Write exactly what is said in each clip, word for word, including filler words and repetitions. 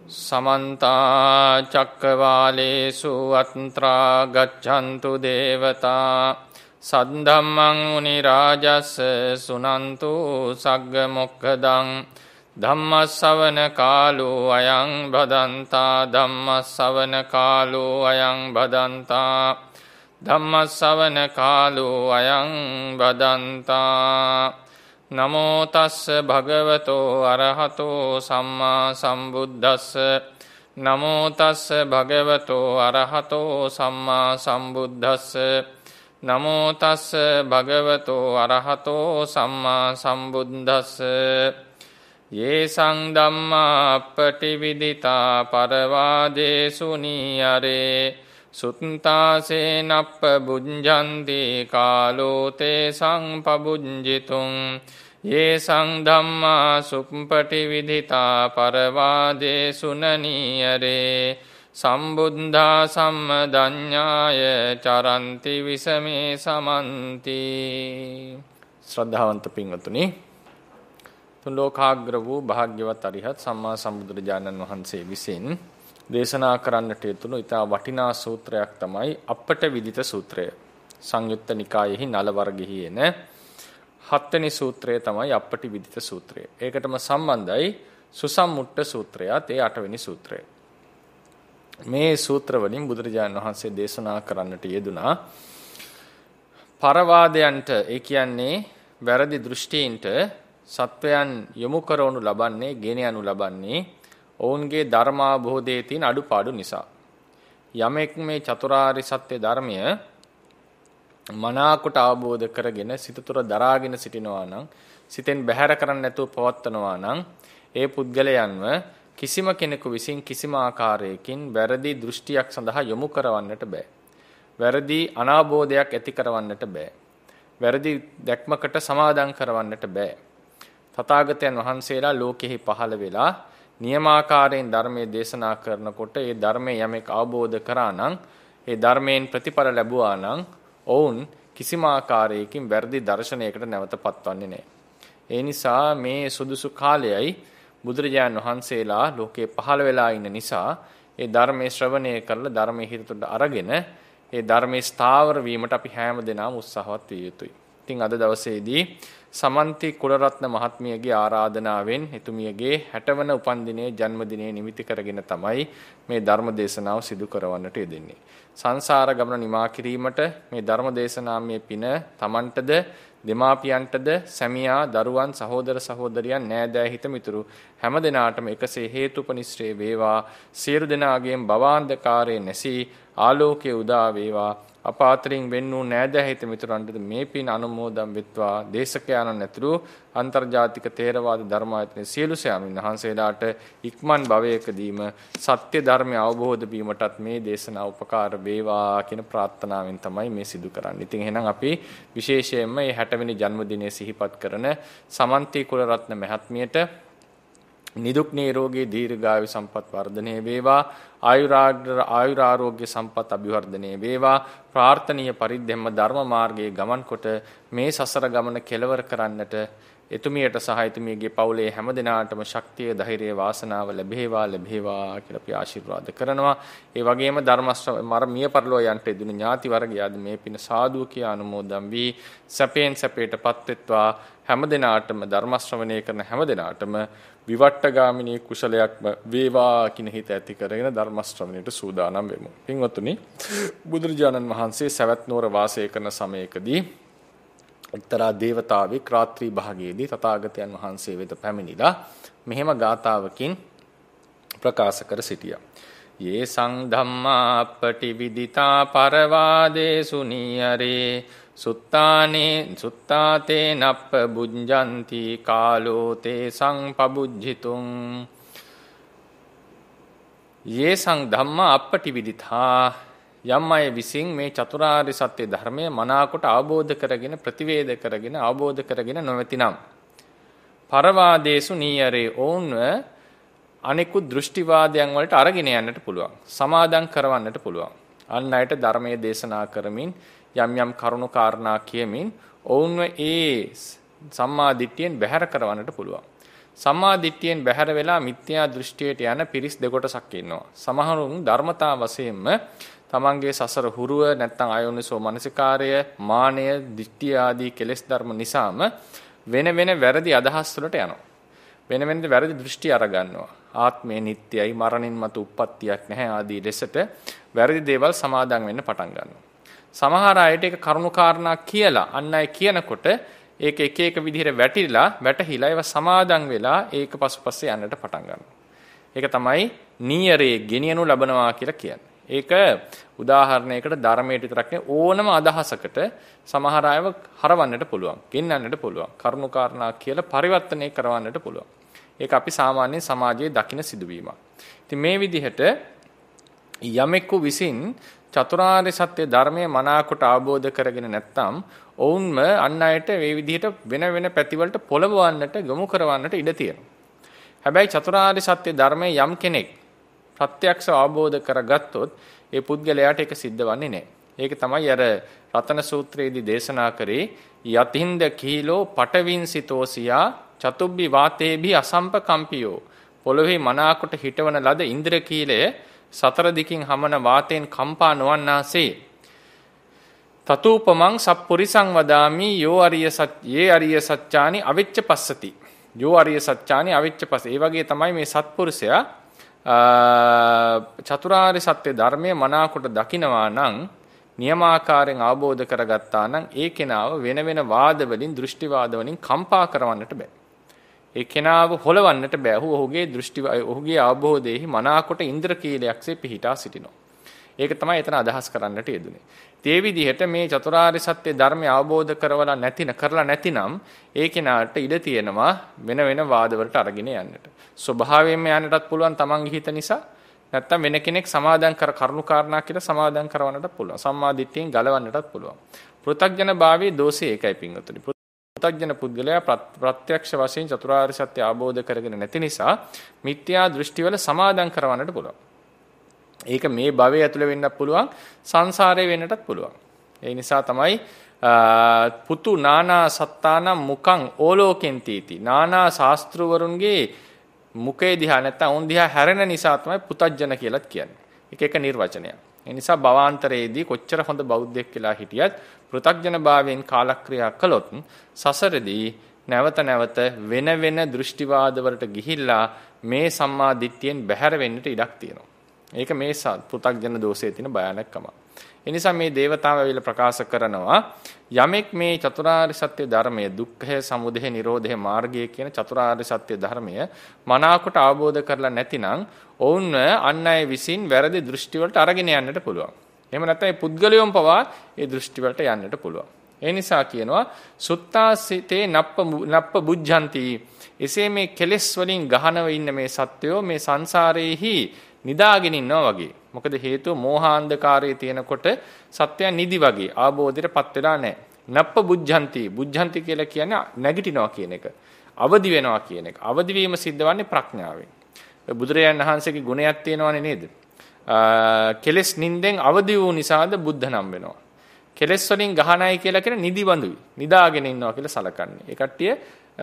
समन्ता चक्रवालेषु अत्रा गच्छन्तु देवता सद्धम्मं मुनिराजस्य सुनन्तु सग्गमुक्खदं धम्मश्रवण कालो अयं भदन्ता धम्मश्रवण कालो अयं भदन्ता धम्मश्रवण कालो अयं भदन्ता नमो तस्स भगवतो अरहतो सम्मा सम्बुद्धस्स नमो तस्स भगवतो अरहतो सम्मा सम्बुद्धस्स नमो तस्स भगवतो अरहतो सम्मा सम्बुद्धस्स ये संधम्मा पटिविदिता परवादेषु नीयरे सुत्तासेनप्प भुञ्जन्ति कालो ते संपभुञ्जितुं ये संधम्मा सुपटिविदिता परवादेषु ननीयरे सम्बुद्धा सम्मदඤ්ඤාය චරන්ති විසමේ සමන්ති. ශ්‍රද්ධාවන්ත පින්වතුනි, තුන් ලෝකාග්‍ර වූ භාග්‍යවත් අරිහත් සම්මා සම්බුදුරජාණන් වහන්සේ විසින් දේශනා කරන්නට යෙදුණු ඉතා වටිනා සූත්‍රයක් තමයි අපට විදිත සූත්‍රය. සංයුත්ත නිකායෙහි නල වර්ගෙහි එන හත්වෙනි සූත්‍රය තමයි අපට විදිත සූත්‍රය. ඒකටම සම්බන්ධයි සුසම්මුට්ට සූත්‍රයත් ඒ අටවෙනි සූත්‍රය. මේ සූත්‍ර වලින් බුදුරජාණන් වහන්සේ දේශනා කරන්නට යෙදුනා පරවාදයන්ට, ඒ කියන්නේ වැරදි දෘෂ්ටීන්ට සත්වයන් යොමු කරවනු ලබන්නේ, ගෙන යනු ලබන්නේ ඔවුන්ගේ ධර්මාභෝධයේ තියෙන අඩුපාඩු නිසා. යමෙක් මේ චතුරාර්ය සත්‍ය ධර්මය මනාකොට අවබෝධ කරගෙන සිත තුළ දරාගෙන සිටිනවා නම්, සිතෙන් බැහැර කරන්න නැතුව පවත්වනවා නම්, ඒ පුද්ගලයන්ව කිසිම කෙනෙකු විසින් කිසිම ආකාරයකින් වැරදි දෘෂ්ටියක් සඳහා යොමු කරවන්නට බෑ. වැරදි අනාබෝධයක් ඇති කරවන්නට බෑ. වැරදි දැක්මකට සමාදම් කරවන්නට බෑ. තථාගතයන් වහන්සේලා ලෝකෙහි පහළ වෙලා නියමාකාරයෙන් ධර්මයේ දේශනා කරනකොට ඒ ධර්මයේ යමෙක් අවබෝධ කරා නම්, ඒ ධර්මයෙන් ප්‍රතිඵල ලැබුවා නම් ඔවුන් කිසිම ආකාරයකින් වැරදි දර්ශනයකට නැවත පත්වන්නේ නැහැ. ඒ නිසා මේ සුදුසු කාලයයි බුදුරජාණන් වහන්සේලා ලෝකේ පහළ වෙලා ඉන්න නිසා ඒ ධර්මයේ ශ්‍රවණය කරලා ධර්මයේ හිතට අරගෙන ඒ ධර්මයේ ස්ථාවර වීමට අපි හැම දිනම උත්සාහවත් විය යුතුයි. ඉතින් අද දවසේදී සමන්ති කුලරත්න මහත්මියගේ ආරාධනාවෙන් එතුමියගේ හැට වන උපන්දිනයේ ජන්මදිනයේ නිමිති කරගෙන තමයි මේ ධර්ම දේශනාව සිදු කරවන්නට යෙදෙන්නේ. සංසාර ගමන නිමා කිරීමට මේ ධර්ම දේශනාමය පින තමන්ටද, දෙමාපියන්ටද, සැමියා, දරුවන්, සහෝදර සහෝදරියන්, නෑදෑ හිත මිතුරු හැම දිනාටම එකසේ හේතුපනිශ්‍රේ වේවා. සියලු දෙනාගේම භවාන්ධකාරයේ නැසී ආලෝකයේ උදා වේවා. අපාතරින් වෙන් වූ නෑදෑ හිත මිතුරන්ට මේ පින් අනුමෝදන් වෙත්වා. දේශකයන්න් ඇතුළු අන්තර්ජාතික තේරවාද ධර්මායතන සියලු ස්වාමීන් වහන්සේලාට ඉක්මන් භවයකදීම සත්‍ය ධර්මය අවබෝධ වීමටත් මේ දේශනාව උපකාර වේවා කියන ප්‍රාර්ථනාවෙන් තමයි මේ සිදු කරන්නේ. ඉතින් එහෙනම් අපි විශේෂයෙන්ම මේ හැට වෙනි ජන්මදිනය සිහිපත් කරන සමන්ති කුලරත්න මහත්මියට නිදුක් නිරෝගී දීර්ඝායු සම්පත් වර්ධනය වේවා. ආයුරාරෝග්‍ය සම්පත් අභිවර්ධනය වේවා. ප්‍රාර්ථනීය පරිද්දෙම ධර්ම මාර්ගයේ ගමන් කොට මේ සසර ගමන කෙලවර කරන්නට එතුමියට සහ එතුමියගේ පවුලේ හැම දිනාටම ශක්තිය, ධෛර්යය, වාසනාව ලැබේවා ලැබේවා කියලා අපි ආශිර්වාද කරනවා. ඒ වගේම ධර්ම මර මිය පරලෝ යන්ට දුන ඥාති වර්ගයාද මේ පින සාදු කිය අනුමෝදන් වී සැපෙන් සැපයටපත් වෙත්වා. හැම දිනාටම ධර්ම ශ්‍රවණය කරන හැම දිනාටම විවට්ටගාමිනී කුසලයක් වේවා කියන හිත ඇති කරගෙන ධර්ම ශ්‍රවණයට සූදානම් වෙමු. පින්වත්නි, බුදුරජාණන් වහන්සේ සවැත් නුවර වාසය කරන සමයකදී එක්තරා දේවතාවෙක් රාත්‍රී භාගයේදී තථාගතයන් වහන්සේ වෙත පැමිණිලා මෙහෙම ගාථාවකින් ප්‍රකාශ කර සිටියා. යේ සංධම්මා පටිවිදිතා පරවාදේසු නීයරේ සුත්තානේ සුත්තාතේ නප්ප බුඤ්ජන්ති කාලෝ තේ සංපබුජ්ජිතුං. යේ සංධම්මා අපටිවිදිතා, යම් අය විසින් මේ චතුරාර්ය සත්‍ය ධර්මය මනාකොට අවබෝධ කරගෙන ප්‍රතිවේද කරගෙන අවබෝධ කරගෙන නොවැතිනම් පරවාදේසු නීයරේ ඕන්ව අනෙකුත් දෘෂ්ටිවාදයන් වලට අරගෙන යන්නට පුළුවන්, සමාදම් කරවන්නට පුළුවන්. අන් අයට ධර්මයේ දේශනා කරමින් යම් යම් කරුණු කාරණා කියමින් ඔවුන්ව ඒ සම්මා දිට්ඨියෙන් බැහැර කරවන්නට පුළුවන්. සම්මා දිට්ඨියෙන් බැහැර වෙලා මිත්‍යා දෘෂ්ටියට යන පිරිස් දෙකොටසක් ඉන්නවා. සමහරුන් ධර්මතා වශයෙන්ම තමන්ගේ සසර හුරුව නැත්නම් අයෝනිසෝ මනසිකාරය, මානය, දිට්ඨිය ආදී කෙලෙස් ධර්ම නිසාම වෙන වෙන වැරදි අදහස් වලට යනවා. වෙන වෙන වැරදි දෘෂ්ටි අරගන්නවා. ආත්මය නිට්ටයයි, මරණින් මතු උප්පත්තියක් නැහැ ආදී ලෙසට වැරදි දේවල් සමාදන් වෙන්න පටන් ගන්නවා. සමහර අයට ඒක කරුණු කාරණා කියලා අන් අය කියනකොට ඒක එක එක විදිහට වැටිලා වැටහිලා ඒව සමාදන් වෙලා ඒක පසුපස්සේ යන්නට පටන් ගන්නවා. ඒක තමයි නීයරේ ගෙනියනු ලබනවා කියලා කියන්නේ. ඒක උදාහරණයකට ධර්මයට විතරක් නෙවෙයි ඕනම අදහසකට සමහර අයව හරවන්නට පුළුවන්, ගෙන්නන්නට පුළුවන්. කරුණු කාරණා කියලා පරිවර්තනය කරවන්නට පුළුවන්. ඒක අපි සාමාන්‍ය සමාජයේ දකින සිදුවීමක්. ඉතින් මේ විදිහට යමෙකු විසින් චතුරාර්ය සත්‍ය ධර්මය මනාකොට අවබෝධ කරගෙන නැත්නම් ඔවුන්ම අන් අයට මේ විදිහට වෙන වෙන පැතිවලට පොළඹවන්නට, ගොමු කරවන්නට ඉඩ තියෙනවා. හැබැයි චතුරාර්ය සත්‍ය ධර්මය යම් කෙනෙක් ප්‍රත්‍යක්ෂ අවබෝධ කරගත්තොත් ඒ පුද්ගලයාට ඒක සිද්ධ වන්නේ නැහැ. ඒක තමයි අර රතන සූත්‍රයේදී දේශනා කරේ යතින්ද කීලෝ පටවින්සිතෝසියා චතුබ්බි වාතේභි අසම්පකම්පියෝ. පොළොවේ මනාකොට හිටවන ලද ඉන්ද්‍ර කීලය සතර දිකින් හමන වාතයෙන් කම්පා නොවන්නාසේ. තතූපමං සප්පුරිසං වදාමි යෝ අරිය සත්‍යේ අරිය සත්‍යානි අවිච්ච පස්සති. යෝ අරිය සත්‍යානි අවිච්ච පස්ස. ඒ වගේ තමයි මේ සත්පුරුෂයා චතුරාර්ය සත්‍ය ධර්මයේ මනාකොට දකිනවා නම්, නියමාකාරයෙන් අවබෝධ කරගත්තා නම් ඒ කෙනාව වෙන වෙන වාද වලින්, දෘෂ්ටි වාද වලින් කම්පා කරවන්නට බෑ. ඒ කෙනාව හොලවන්නට බෑ. ඔහු ඔහුගේ දෘෂ්ටි ඔහුගේ අවබෝධයේහි මනාකොට ඉන්ද්‍රකීලයක්සේ පිහිටා සිටිනවා. ඒක තමයි එතන අදහස් කරන්නට යෙදුනේ. ඒ විදිහට මේ චතුරාර්ය සත්‍ය ධර්මය අවබෝධ කරවලා නැතින කරලා නැතිනම් ඒ කෙනාට ඉඩ තියෙනවා වෙන වෙන වාද වලට අරගෙන යන්නට. ස්වභාවයෙන්ම යන්නටත් පුළුවන් තමන්ගේ හිත නිසා. නැත්තම් වෙන කෙනෙක් සමාදන් කර කරුණු කාරණා කියලා සමාදන් කරවන්නටත් පුළුවන්. සම්මා දිට්ඨියෙන් ගලවන්නටත් පුළුවන්. පෘථග්ජන භාවයේ දෝෂය ඒකයි පින්වතුනි. පෘථග්ජන පුද්ගලයා ප්‍රත්‍යක්ෂ වශයෙන් චතුරාර්ය සත්‍ය අවබෝධ කරගෙන නැති නිසා මිත්‍යා දෘෂ්ටිවල සමාදන් කරවන්නට පුළුවන්. ඒක මේ භවයේ ඇතුළේ වෙන්නත් පුළුවන්, සංසාරේ වෙන්නටත් පුළුවන්. ඒ නිසා තමයි පුතු නානා සත්තානම් මුඛං ඕලෝකෙන්තිති. නානා ශාස්ත්‍රවරුන්ගේ මුඛේ දිහා නැත්නම් උන් දිහා හැරෙන නිසා තමයි පුතජන කියලාත් කියන්නේ. ඒක එක නිර්වචනයක්. ඒ නිසා භවාන්තරයේදී කොච්චර හොඳ බෞද්ධයෙක් කියලා හිටියත් පෘථග්ජන භාවයෙන් කාලක්‍රියා කළොත් සසරදී නැවත නැවත වෙන වෙන දෘෂ්ටිවාද වලට ගිහිල්ලා මේ සම්මා දිට්ඨියෙන් බැහැර වෙන්නට ඉඩක් තියෙනවා. ඒක මේ පෘථග්ජන දෝෂයේ තියෙන භයානකම. ඒ නිසා මේ දේවතාව ඇවිල්ලා ප්‍රකාශ කරනවා යමෙක් මේ චතුරාර්ය සත්‍ය ධර්මය, දුක්ඛය, සමුදය, නිරෝධය මාර්ගය කියන චතුරාර්ය සත්‍ය ධර්මය මනාකොට අවබෝධ කරලා නැතිනම් ඔවුන්ව අන් අය විසින් වැරදි දෘෂ්ටි වලට අරගෙන යන්නට පුළුවන්. එහෙම නැත්නම් මේ පුද්ගලයෝම පවා ඒ දෘෂ්ටි වලට යන්නට පුළුවන්. ඒ නිසා කියනවා සුත්තාසිතේ නප්ප නප්ප බුද්ධಂತಿ. එසේ මේ කෙලෙස් වලින් ගහනව ඉන්න මේ සත්වයෝ මේ සංසාරයේහි නිදාගෙන ඉන්නවා වගේ. මොකද හේතුව මෝහාන්ධකාරයේ තියෙනකොට සත්‍යය නිදි වගේ ආબોධයටපත් වෙලා නැහැ. නප්ප බුද්ධಂತಿ. බුද්ධಂತಿ කියලා කියන්නේ නැගිටිනවා කියන එක. අවදි වෙනවා කියන එක. අවදි වීම සිද්ධ වන්නේ ප්‍රඥාවෙන්. බුදුරජාණන් වහන්සේගේ ගුණයක් තියෙනවනේ නේද? කෙලෙස් නින්දෙන් අවදි වූ නිසාද බුද්ධ නම් වෙනවා. කෙලෙස් වලින් ගහනයි කියලා කියන නිදි වඳුයි. නිදාගෙන ඉන්නවා කියලා සලකන්නේ. ඒ කට්ටිය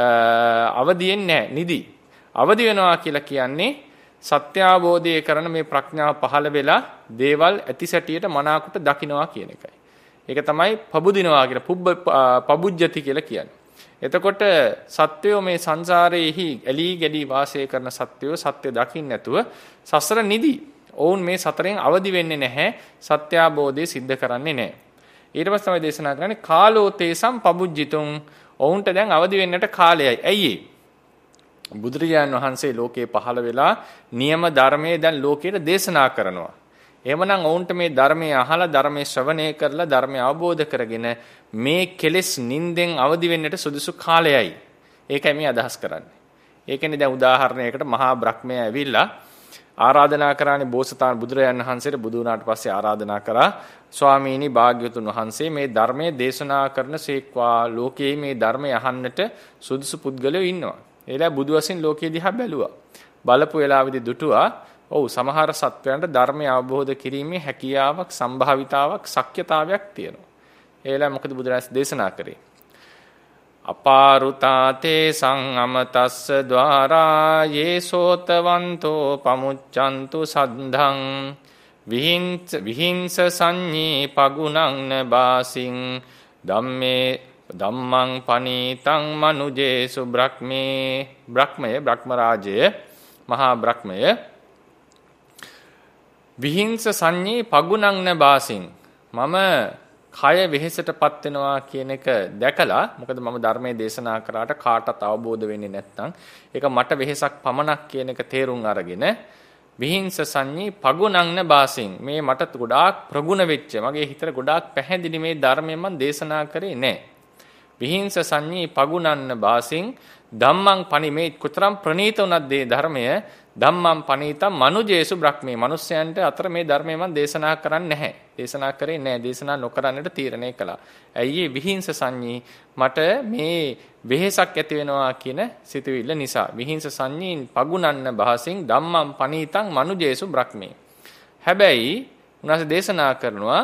අවදියෙන් නැහැ, නිදි. අවදි වෙනවා කියලා කියන්නේ සත්‍ය අවබෝධය කරන මේ ප්‍රඥාව පහළ වෙලා දේවල් ඇතිසැටියට මනාකොට දකින්නවා කියන එකයි. ඒක තමයි පබුදිනවා කියලා පුබ්බ පබුජ්ජති කියලා කියන්නේ. එතකොට සත්වයෝ මේ සංසාරයේහි ඇලී ගැලී වාසය කරන සත්වයෝ සත්‍ය දකින්න නැතුව සසර නිදි. ඔවුන් මේ සතරෙන් අවදි වෙන්නේ නැහැ. සත්‍ය අවබෝධය සිද්ධ කරන්නේ නැහැ. ඊට පස්සේ තමයි දේශනා කරන්නේ කාලෝ තේසම් පබුජ්ජිතුං. ඔවුන්ට දැන් අවදි වෙන්නට කාලයයි. ඇයි ඒ? බුදුරජාණන් වහන්සේ ලෝකේ පහළ වෙලා නියම ධර්මයේ දැන් ලෝකයට දේශනා කරනවා. එහෙමනම් ඔවුන්ට මේ ධර්මයේ අහලා ධර්මයේ ශ්‍රවණය කරලා ධර්මය අවබෝධ කරගෙන මේ කෙලෙස් නින්දෙන් අවදි වෙන්නට සුදුසු කාලයයි. ඒකයි මේ අදහස් කරන්නේ. ඒකනේ දැන් උදාහරණයකට මහා බ්‍රහ්මයා ඇවිල්ලා ආරාධනා කරානේ බෝසතාණන් බුදුරජාණන් වහන්සේට බුදු වුණාට පස්සේ ආරාධනා කරා ස්වාමීනි භාග්‍යවතුන් වහන්සේ මේ ධර්මයේ දේශනා කරන සේක්වා ලෝකයේ මේ ධර්මය අහන්නට සුදුසු පුද්ගලයෝ ඉන්නවා. එලා බුදු වශයෙන් ලෝකයේ දිහා බැලුවා. බලපු වෙලාවෙදී දුටුවා ඔව් සමහර සත්වයන්ට ධර්මය අවබෝධ කිරීමේ හැකියාවක්, සම්භාවිතාවක්, ශක්්‍යතාවයක් තියෙනවා. එලා මොකද බුදුරජාණන් දේශනා කරේ? අපාරුතාතේ සංඅමතස්ස ద్వාරා යේසෝතවන්තෝ පමුච්ඡන්තු සද්ධං විහිංස විහිංස සංඤී පගුණං නබාසින් ධම්මේ ධම්මං පනීතං මනුජේසු බ්‍රහ්මේ බ්‍රහ්මය බ්‍රහ්ම රාජය මහා බ්‍රහ්මය විහිංස සංඤී පගුණං නබාසින් මම කය වෙහෙසටපත් වෙනවා කියන එක දැකලා මොකද මම ධර්මයේ දේශනා කරාට කාටවත් අවබෝධ වෙන්නේ නැත්නම් ඒක මට වෙහෙසක් පමණක් කියන එක තේරුම් අරගෙන විහිංස සංඤී පගුණං නබාසින් මේ මට ගොඩාක් ප්‍රගුණ වෙච්ච මගේ හිතට ගොඩාක් පැහැදිලි මේ ධර්මයෙන් මම දේශනා කරේ නැහැ විහිංස සංඤී පගුණං නබාසින් ධම්මං පනි මේ කොතරම් ප්‍රණීත උනත් මේ ධර්මය ධම්මං පනීතං මනුජේසු බ්‍රහ්මේ මිනිස්යන්ට අතර මේ ධර්මය මම දේශනා කරන්නේ නැහැ දේශනා කරේ නැහැ දේශනා නොකරන්නට තීරණය කළා ඇයි විහිංස සංඤී මට මේ වෙහෙසක් ඇති වෙනවා කියන සිතුවිල්ල නිසා විහිංස සංඤී පගුණන්න භාසින් ධම්මං පනීතං මනුජේසු බ්‍රහ්මේ හැබැයි උනාසේ දේශනා කරනවා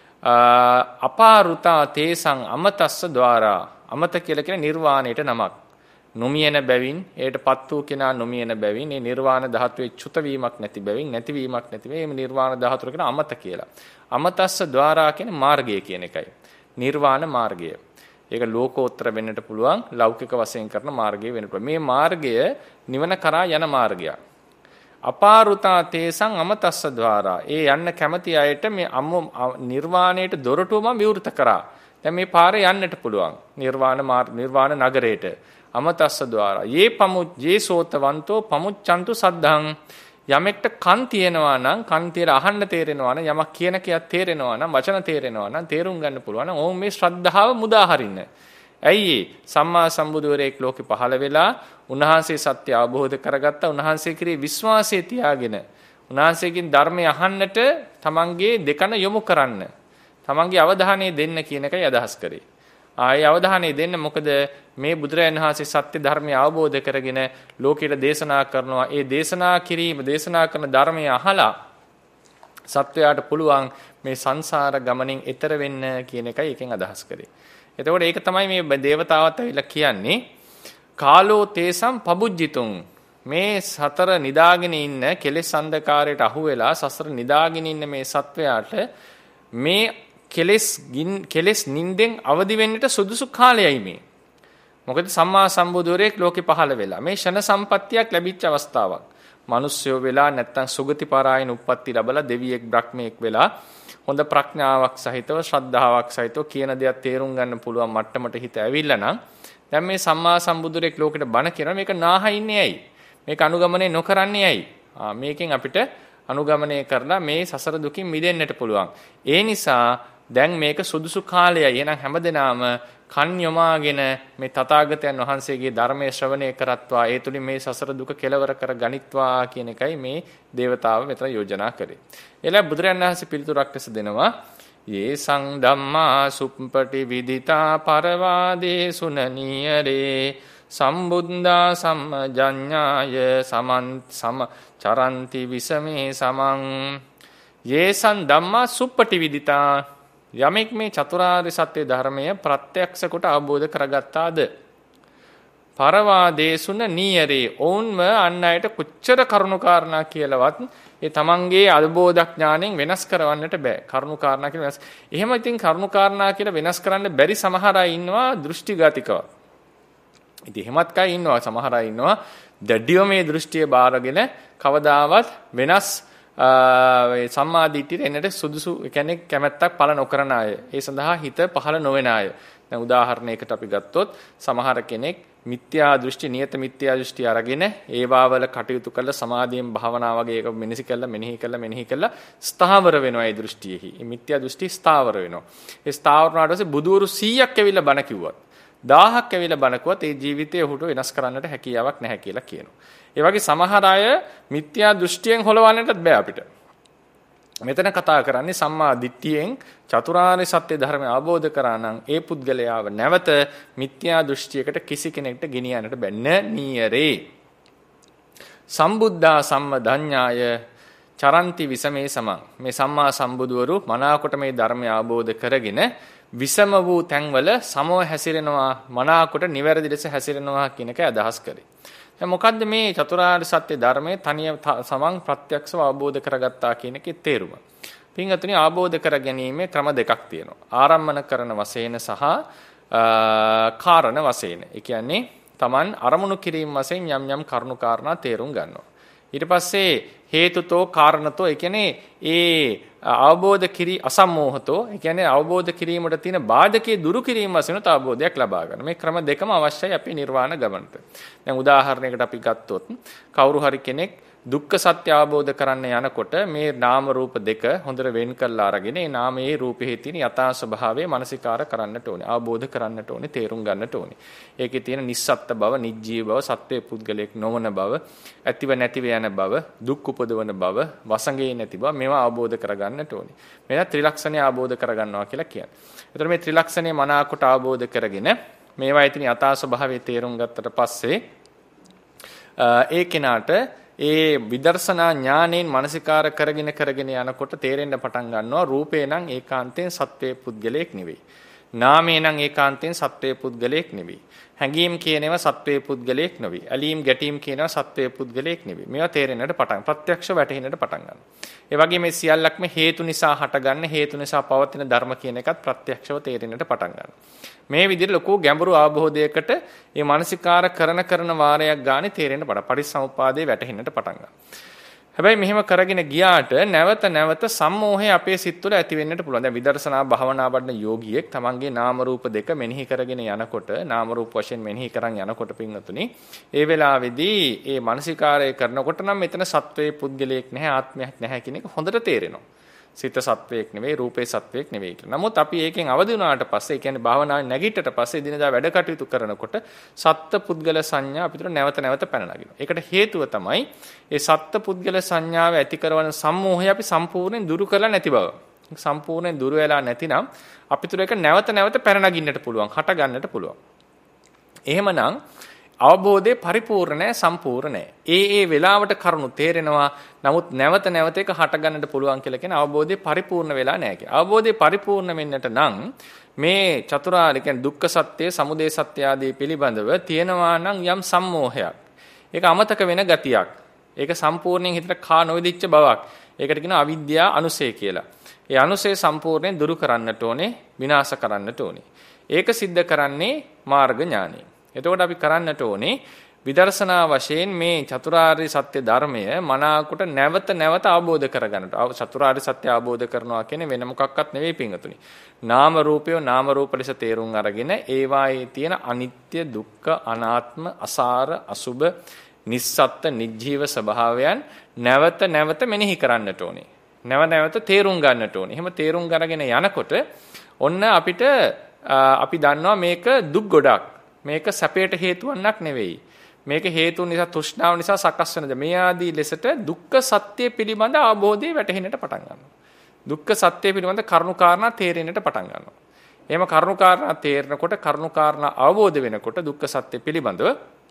අපාරුතා තේසං අමතස්ස ద్వාරා අමත කියලා කියන නිර්වාණයට නමක් නොමියන බැවින් ඒටපත් වූ කෙනා නොමියන බැවින් ඒ නිර්වාණ ධාතුවේ චුත වීමක් නැති බැවින් නැතිවීමක් නැති මේ නිර්වාණ ධාතුව කියන අමත කියලා. අමතස්ස ద్వාරා කියන මාර්ගය කියන එකයි. නිර්වාණ මාර්ගය. ඒක ලෝකෝත්තර වෙන්නට පුළුවන් ලෞකික වශයෙන් කරන මාර්ගය වෙන්න පුළුවන්. මේ මාර්ගය නිවන කරා යන මාර්ගයක්. අපාරුතා තේසං අමතස්ස ద్వාරා. ඒ යන්න කැමති අයට මේ නිර්වාණයට දොරටුව මම විවෘත කරා. දැන් මේ පාරේ යන්නට පුළුවන්. නිර්වාණ නිර්වාණ නගරයට. අමතස්ස ద్వාරා යේ පමු ජේසෝතවන්තෝ පමුච්ඡන්තු සද්ධං යමෙක්ට කන් තියෙනවා නම් කන් තියලා අහන්න තේරෙනවා නම් යමක් කියන කියක් තේරෙනවා නම් වචන තේරෙනවා නම් තේරුම් ගන්න පුළුවන් නම් ඕම් මේ ශ්‍රද්ධාව මුදා හරින්න. ඇයි සම්මා සම්බුදුවරයෙක් ලෝකෙ පහළ වෙලා උන්වහන්සේ සත්‍ය අවබෝධ කරගත්තා උන්වහන්සේ කිරී විශ්වාසය තියාගෙන උන්වහන්සේකින් ධර්මය අහන්නට තමන්ගේ දෙකන යොමු කරන්න තමන්ගේ අවධානය දෙන්න කියන එකයි අදහස් කරේ. ආයේ අවධානය දෙන්න මොකද මේ බුදුරජාණන් වහන්සේ සත්‍ය ධර්මය අවබෝධ කරගෙන ලෝකෙට දේශනා කරනවා ඒ දේශනා කිරීම දේශනා කරන ධර්මය අහලා සත්වයාට පුළුවන් මේ සංසාර ගමනින් එතර වෙන්න කියන එකයි එකෙන් අදහස් කරේ. එතකොට ඒක තමයි මේ දේවතාවත් ඇවිල්ලා කියන්නේ කාලෝ තේසම් පබුජ්ජිතුං මේ සතර නිදාගෙන ඉන්න කෙලෙස් අන්ධකාරයට අහු වෙලා සසර නිදාගෙන ඉන්න මේ සත්වයාට මේ කෙලෙස් කෙලෙස් නින්දෙන් අවදි වෙන්නට සුදුසු කාලයයි මේ. මොකද සම්මා සම්බුදුරෙක් ලෝකෙ පහළ වෙලා මේ ෂණ සම්පත්තියක් ලැබිච්ච අවස්ථාවක්. මිනිස්සුયો වෙලා නැත්තම් සුගති පරායන උප්පත්ති ලැබලා දෙවියෙක් බ්‍රහ්මයෙක් වෙලා හොඳ ප්‍රඥාවක් සහිතව ශ්‍රද්ධාවක් සහිතව කියන දේක් තේරුම් ගන්න පුළුවන් මට්ටමට හිත ඇවිල්ලා නම් දැන් මේ සම්මා සම්බුදුරෙක් ලෝකෙට බණ කියන මේක නාහා ඉන්නේ ඇයි? මේක අනුගමනය නොකරන්නේ ඇයි? ආ මේකෙන් අපිට අනුගමනය කරලා මේ සසර දුකින් මිදෙන්නට පුළුවන්. ඒ නිසා දැන් මේක සුදුසු කාලයයි. එහෙනම් හැමදෙනාම කන් යොමාගෙන මේ තථාගතයන් වහන්සේගේ ධර්මයේ ශ්‍රවණය කරත්වා ඒ තුලින් මේ සසර දුක කෙලවර කර ගනිත්වා කියන එකයි මේ දේවතාව මෙතන යෝජනා කරේ. එලා බුදුරයන් වහන්සේ පිළිතුරක් ලෙස දෙනවා යේ සං ධම්මා සුප්පටි විදිතා පරවාදේ සුනනියරේ සම්බුද්ධා සම්මජඤ්ඤාය සමන් සම චරಂತಿ විසමේ සමං යේ සං ධම්මා සුප්පටි විදිතා යමෙක් මේ චතුරාර්ය සත්‍ය ධර්මය ප්‍රත්‍යක්ෂ කොට අවබෝධ කරගත්තාද පරවාදේසුන නීයරේ ඕන්ම අන් අයට කොච්චර කරුණු කාරණා කියලාවත් ඒ තමන්ගේ අවබෝධ ඥාණයෙන් වෙනස් කරවන්නට බෑ කරුණු කාරණා කියලා වෙනස්. එහෙම ඉතින් කරුණු කාරණා කියලා වෙනස් කරන්න බැරි සමහර අය ඉන්නවා දෘෂ්ටිගතිකව. ඉතින් එහෙමත් කයි ඉන්නවා සමහර අය ඉන්නවා දැඩිව මේ දෘෂ්ටිය බාරගෙන කවදාවත් වෙනස් සම්මා දිට්ඨියට එන්නට සුදුසු කියන්නේ කැමැත්තක් පළ නොකරන අය. ඒ සඳහා හිත පහළ නොවන අය. දැන් උදාහරණයකට අපි ගත්තොත් සමහර කෙනෙක් මිත්‍යා දෘෂ්ටි නියත මිත්‍යා දෘෂ්ටි අරගෙන ඒවා වල කටයුතු කළ සමාධියෙන් භාවනා වගේ ඒක මෙනෙහි කළා මෙනෙහි කළා මෙනෙහි කළා ස්ථාවර වෙනවා ඒ දෘෂ්ටියෙහි. මේ මිත්‍යා දෘෂ්ටි ස්ථාවර වෙනවා. ඒ ස්ථාවර වුණාට පස්සේ බුදුවරු සීයක් ඇවිල්ලා බණ කිව්වත් දහයක් ඇවිල්ලා බණ කිව්වත් ඒ ජීවිතය ඔහුට වෙනස් කරන්නට හැකියාවක් නැහැ කියලා කියනවා. ඒ වගේ සමහර අය මිත්‍යා දෘෂ්ටියෙන් හොලවන්නටත් බෑ අපිට. මෙතන කතා කරන්නේ සම්මා දිට්ඨියෙන් චතුරාර්ය සත්‍ය ධර්මය අවබෝධ කරා නම් ඒ පුද්ගලයාව නැවත මිත්‍යා දෘෂ්ටියකට කිසි කෙනෙක්ට ගෙනියන්නට බැන්න නීයරේ සම්බුද්ධා සම්මදඤ්ඤාය චරಂತಿ විසමේ සමං මේ සම්මා සම්බුදුවරු මනාකොට මේ ධර්මය අවබෝධ කරගෙන විසම වූ තැන්වල සමව හැසිරෙනවා මනාකොට නිවැරදි ලෙස හැසිරෙනවා කියන එක අදහස් කරේ. දැන් මොකද්ද මේ චතුරාර්ය සත්‍ය ධර්මයේ තනිය සමන් ප්‍රත්‍යක්ෂව අවබෝධ කරගත්තා කියන එකේ තේරුම? පින්වතුනි අවබෝධ කර ගැනීමේ ක්‍රම දෙකක් තියෙනවා. ආරම්මන කරන වශයෙන් සහ කාරණ වශයෙන්. ඒ කියන්නේ Taman අරමුණු කිරීම වශයෙන් යම් යම් කරුණු කාරණා තේරුම් ගන්නවා. ඊට පස්සේ හේතුතෝ කාරණතෝ ඒ කියන්නේ ඒ අවබෝධ කිරි අසම්මෝහතෝ ඒ කියන්නේ අවබෝධ කිරීමට තියෙන බාධකයේ දුරු කිරීම වශයෙන් අවබෝධයක් ලබා ගන්න. මේ ක්‍රම දෙකම අවශ්‍යයි අපි නිර්වාණ ගමනට. දැන් උදාහරණයකට අපි ගත්තොත් කවුරු හරි කෙනෙක් දුක්ඛ සත්‍ය අවබෝධ කරන්න යනකොට මේ නාම රූප දෙක හොඳට වෙන් කරලා අරගෙන ඒ නාමයේ රූපෙහි තියෙන යථා ස්වභාවය මනසිකාර කරන්නට ඕනේ. අවබෝධ කරන්නට ඕනේ, තේරුම් ගන්නට ඕනේ. ඒකේ තියෙන නිස්සත්ත්ව බව, නිජ්ජීව බව, සත්වයේ පුද්ගලයක් නොවන බව, ඇතිව නැතිව යන බව, දුක් උපදවන බව, වසඟේ නැති බව මේවා අවබෝධ කරගන්නට ඕනේ. මේවා ත්‍රිලක්ෂණය අවබෝධ කරගන්නවා කියලා කියන්නේ. ඒතර මේ ත්‍රිලක්ෂණය මනාකොට අවබෝධ කරගෙන මේවා තියෙන යථා ස්වභාවය තේරුම් ගත්තට පස්සේ ඒ කෙනාට ඒ විදර්ශනා ඥාණයෙන් මානසිකාර කරගෙන කරගෙන යනකොට තේරෙන්න පටන් ගන්නවා රූපේ නම් ඒකාන්තයෙන් සත්වයේ පුද්ගලයක් නෙවෙයි. නාමේ නම් ඒකාන්තයෙන් සත්වයේ පුද්ගලයක් නෙවෙයි. හැඟීම් කියනවා සත්වයේ පුද්ගලයක් නෙවෙයි. ඇලීම් ගැටීම් කියනවා සත්වයේ පුද්ගලයක් නෙවෙයි. මේවා තේරෙන්නට පටන් ප්‍රත්‍යක්ෂ වැටහෙන්නට පටන් ගන්නවා. ඒ වගේ මේ සියල්ලක්ම හේතු නිසා හටගන්න හේතු නිසා පවතින ධර්ම කියන එකත් ප්‍රත්‍යක්ෂව තේරෙන්නට පටන් ගන්නවා. මේ විදිහට ලොකු ගැඹුරු අවබෝධයකට මේ මානසිකාර කරන කරන වාරයක් ගානේ තේරෙන්න පටන් පරිසම්පාදේ වැටහෙන්නට පටන් ගන්නවා. හැබැයි මෙහෙම කරගෙන ගියාට නැවත නැවත සම්මෝහය අපේ සිත් තුළ ඇති වෙන්නට පුළුවන්. දැන් විදර්ශනා භාවනා වඩන යෝගියෙක් තමන්ගේ නාම රූප දෙක මෙනෙහි කරගෙන යනකොට නාම රූප වශයෙන් මෙනෙහි කරන් යනකොට පින්වතුනි ඒ වෙලාවේදී ඒ මානසිකාරය කරනකොට නම් මෙතන සත්වයේ පුද්ගලයෙක් නැහැ ආත්මයක් නැහැ කියන එක හොඳට තේරෙනවා. සිත සත්වයක් නෙවෙයි රූපේ සත්වයක් නෙවෙයි කියලා. නමුත් අපි ඒකෙන් අවදි වුණාට පස්සේ ඒ කියන්නේ භාවනාවෙන් නැගිටට පස්සේ දිනදා වැඩ කටයුතු කරනකොට සත්ත්ව පුද්ගල සංඥා අපිට නැවත නැවත පැන නගිනවා. ඒකට හේතුව තමයි ඒ සත්ත්ව පුද්ගල සංඥාව ඇති කරන සම්මෝහය අපි සම්පූර්ණයෙන් දුරු කරලා නැති බව. සම්පූර්ණයෙන් දුරු වෙලා නැතිනම් අපිට ඒක නැවත නැවත පැන නගින්නට පුළුවන්, හට ගන්නට පුළුවන්. එහෙමනම් අවබෝධය පරිපූර්ණ නැහැ, සම්පූර්ණ නැහැ. ඒ ඒ වෙලාවට කරුණු තේරෙනවා. නමුත් නැවත නැවත ඒක හට ගන්නට පුළුවන් කියලා කියන අවබෝධය පරිපූර්ණ වෙලා නැහැ කියලා. අවබෝධය පරිපූර්ණ වෙන්නට නම් මේ චතුරාර්ය කියන්නේ දුක්ඛ සත්‍ය, සමුදය සත්‍ය ආදී පිළිබඳව තියෙනවා නම් යම් සම්මෝහයක්. ඒක අමතක වෙන ගතියක්. ඒක සම්පූර්ණයෙන් හිතට කා නොවිදිච්ච බවක්. ඒකට කියනවා අවිද්‍යා අනුසය කියලා. ඒ අනුසය සම්පූර්ණයෙන් දුරු කරන්නට ඕනේ, විනාශ කරන්නට ඕනේ. ඒක සිද්ධ කරන්නේ මාර්ග ඥානය. එතකොට අපි කරන්නට ඕනේ විදර්ශනා වශයෙන් මේ චතුරාර්ය සත්‍ය ධර්මය මනාකොට නැවත නැවත අවබෝධ කරගන්නට. චතුරාර්ය සත්‍ය අවබෝධ කරනවා කියන්නේ වෙන මොකක්වත් නෙවෙයි පිංගතුනි. නාම රූපය නාම රූප ලෙස තේරුම් අරගෙන ඒවායේ තියෙන අනිත්‍ය, දුක්ඛ, අනාත්ම, අසාර, අසුබ, නිස්සත්ත්ව, නිජ්ජීව ස්වභාවයන් නැවත නැවත මෙනෙහි කරන්නට ඕනේ. නැව නැවත තේරුම් ගන්නට ඕනේ. එහෙම තේරුම් ගන්නගෙන යනකොට ඔන්න අපිට අපි දන්නවා මේක දුක් ගොඩක්. මේක සැපයට හේතුවන්නක් නෙවෙයි. මේක හේතුන් නිසා තෘෂ්ණාව නිසා සකස් වෙනද මේ ආදී ලෙසට දුක්ඛ සත්‍ය පිළිබඳ අවබෝධය වැටහෙන්නට පටන් ගන්නවා. දුක්ඛ සත්‍ය පිළිබඳ කරුණු කාරණා තේරෙන්නට පටන් ගන්නවා. එහෙම කරුණු කාරණා තේරෙනකොට කරුණු කාරණා අවබෝධ වෙනකොට දුක්ඛ සත්‍ය පිළිබඳව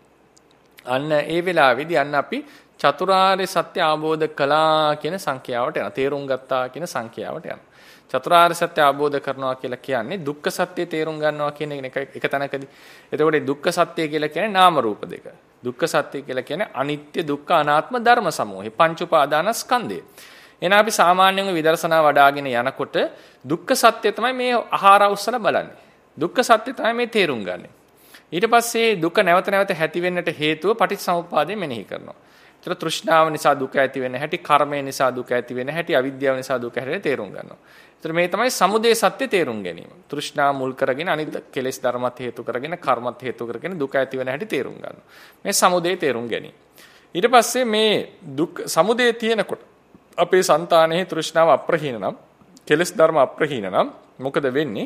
අන්න ඒ වෙලාවේදී අන්න අපි චතුරාර්ය සත්‍ය අවබෝධ කළා කියන සංඛ්‍යාවට යනවා. තේරුම් ගත්තා කියන සංඛ්‍යාවට යනවා. චතුරාර්ය සත්‍ය අවබෝධ කරනවා කියලා කියන්නේ දුක්ඛ සත්‍ය තේරුම් ගන්නවා කියන එක එක තැනකදී. එතකොට දුක්ඛ සත්‍ය කියලා කියන්නේ නාම රූප දෙක. දුක්ඛ සත්‍ය කියලා කියන්නේ අනිත්‍ය, දුක්ඛ, අනාත්ම ධර්ම සමූහය. පංච උපාදානස්කන්ධය. එන අපි සාමාන්‍යයෙන් විදර්ශනා වඩාගෙන යනකොට දුක්ඛ සත්‍ය තමයි මේ ආහාර උස්සලා බලන්නේ. දුක්ඛ සත්‍ය තමයි මේ තේරුම් ගන්නෙ. ඊට පස්සේ දුක නැවත නැවත ඇති වෙන්නට හේතුව පටිච්චසමුප්පාදය මෙනෙහි කරනවා. ඒතර තෘෂ්ණාව නිසා දුක ඇති වෙන හැටි, කර්මය නිසා දුක ඇති වෙන හැටි, අවිද්‍යාව නිසා දුක හැටි තේරුම් ගන්නවා. ඒතර මේ තමයි සමුදය සත්‍ය තේරුම් ගැනීම. තෘෂ්ණාව මුල් කරගෙන අනිත් කෙලෙස් ධර්මත් හේතු කරගෙන, කර්මත් හේතු කරගෙන දුක ඇති වෙන හැටි තේරුම් ගන්නවා. මේ සමුදය තේරුම් ගැනීම. ඊට පස්සේ මේ දුක් සමුදය තියෙනකොට අපේ సంతානයේ තෘෂ්ණාව අප්‍රහීන නම්, කෙලෙස් ධර්ම අප්‍රහීන නම් මොකද වෙන්නේ?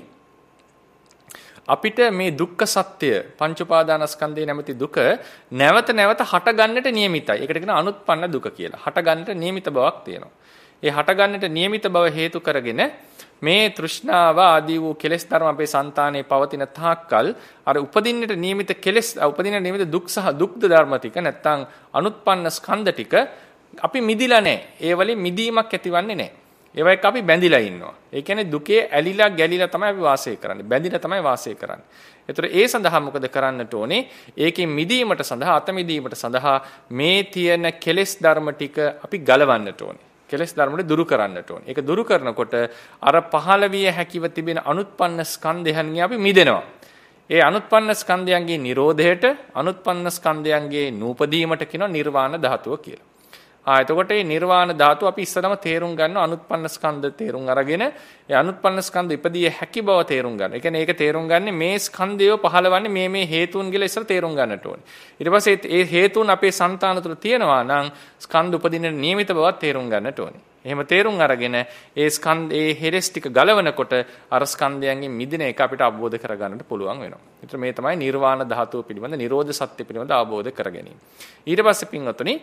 අපිට මේ දුක්ඛ සත්‍ය පංච උපාදානස්කන්ධේ නැමැති දුක නැවත නැවත හට ගන්නට නියමිතයි. ඒකට කියන අනුත්පන්න දුක කියලා. හට ගන්නට නියමිත බවක් තියෙනවා. ඒ හට ගන්නට නියමිත බව හේතු කරගෙන මේ තෘෂ්ණාව ආදී වූ කෙලෙස් ධර්ම අපේ సంతානයේ පවතින තාක්කල් අර උපදින්නට නියමිත කෙලෙස් උපදින නියමිත දුක් සහ දුක්ඛ ධර්ම ටික නැත්තම් අනුත්පන්න ස්කන්ධ ටික අපි මිදිලා නැහැ. ඒ වලින් මිදීමක් ඇතිවන්නේ නැහැ. ඒවා එක්ක අපි බැඳිලා ඉන්නවා. ඒ කියන්නේ දුකේ ඇලිලා ගැලිලා තමයි අපි වාසය කරන්නේ. බැඳිලා තමයි වාසය කරන්නේ. ඒතර ඒ සඳහා මොකද කරන්නට ඕනේ? ඒකෙන් මිදීමට සඳහා අත මිදීමට සඳහා මේ තියෙන කෙලෙස් ධර්ම ටික අපි ගලවන්නට ඕනේ. කෙලෙස් ධර්ම වල දුරු කරන්නට ඕනේ. ඒක දුරු කරනකොට අර පහළ විය හැකිව තිබෙන අනුත්පන්න ස්කන්ධයන්ගෙන් අපි මිදෙනවා. ඒ අනුත්පන්න ස්කන්ධයන්ගේ නිරෝධයට අනුත්පන්න ස්කන්ධයන්ගේ නූපදීමට කියන නිර්වාණ ධාතුව කියලා. ආ එතකොට මේ නිර්වාණ ධාතුව අපි ඉස්සරම තේරුම් ගන්න අනුත්පන්න ස්කන්ධ තේරුම් අරගෙන ඒ අනුත්පන්න ස්කන්ධ ඉපදී හැකි බව තේරුම් ගන්න. ඒ කියන්නේ ඒක තේරුම් ගන්නේ මේ ස්කන්ධය පහළවන්නේ මේ මේ හේතුන් කියලා ඉස්සර තේරුම් ගන්නට ඕනේ. ඊට පස්සේ ඒ හේතුන් අපේ సంతాන තුළ තියෙනවා නම් ස්කන්ධ උපදින නියමිත බවක් තේරුම් ගන්නට ඕනේ. එහෙම තේරුම් අරගෙන ඒ ස්කන්ධ ඒ හෙරස් ටික ගලවනකොට අර ස්කන්ධයන්ගෙන් මිදෙන එක අපිට අවබෝධ කරගන්නට පුළුවන් වෙනවා. ඒතර මේ තමයි නිර්වාණ ධාතුව පිළිබඳ නිරෝධ සත්‍ය පිළිබඳ අවබෝධ කර ගැනීම. ඊට පස්සේ පින්වතුනි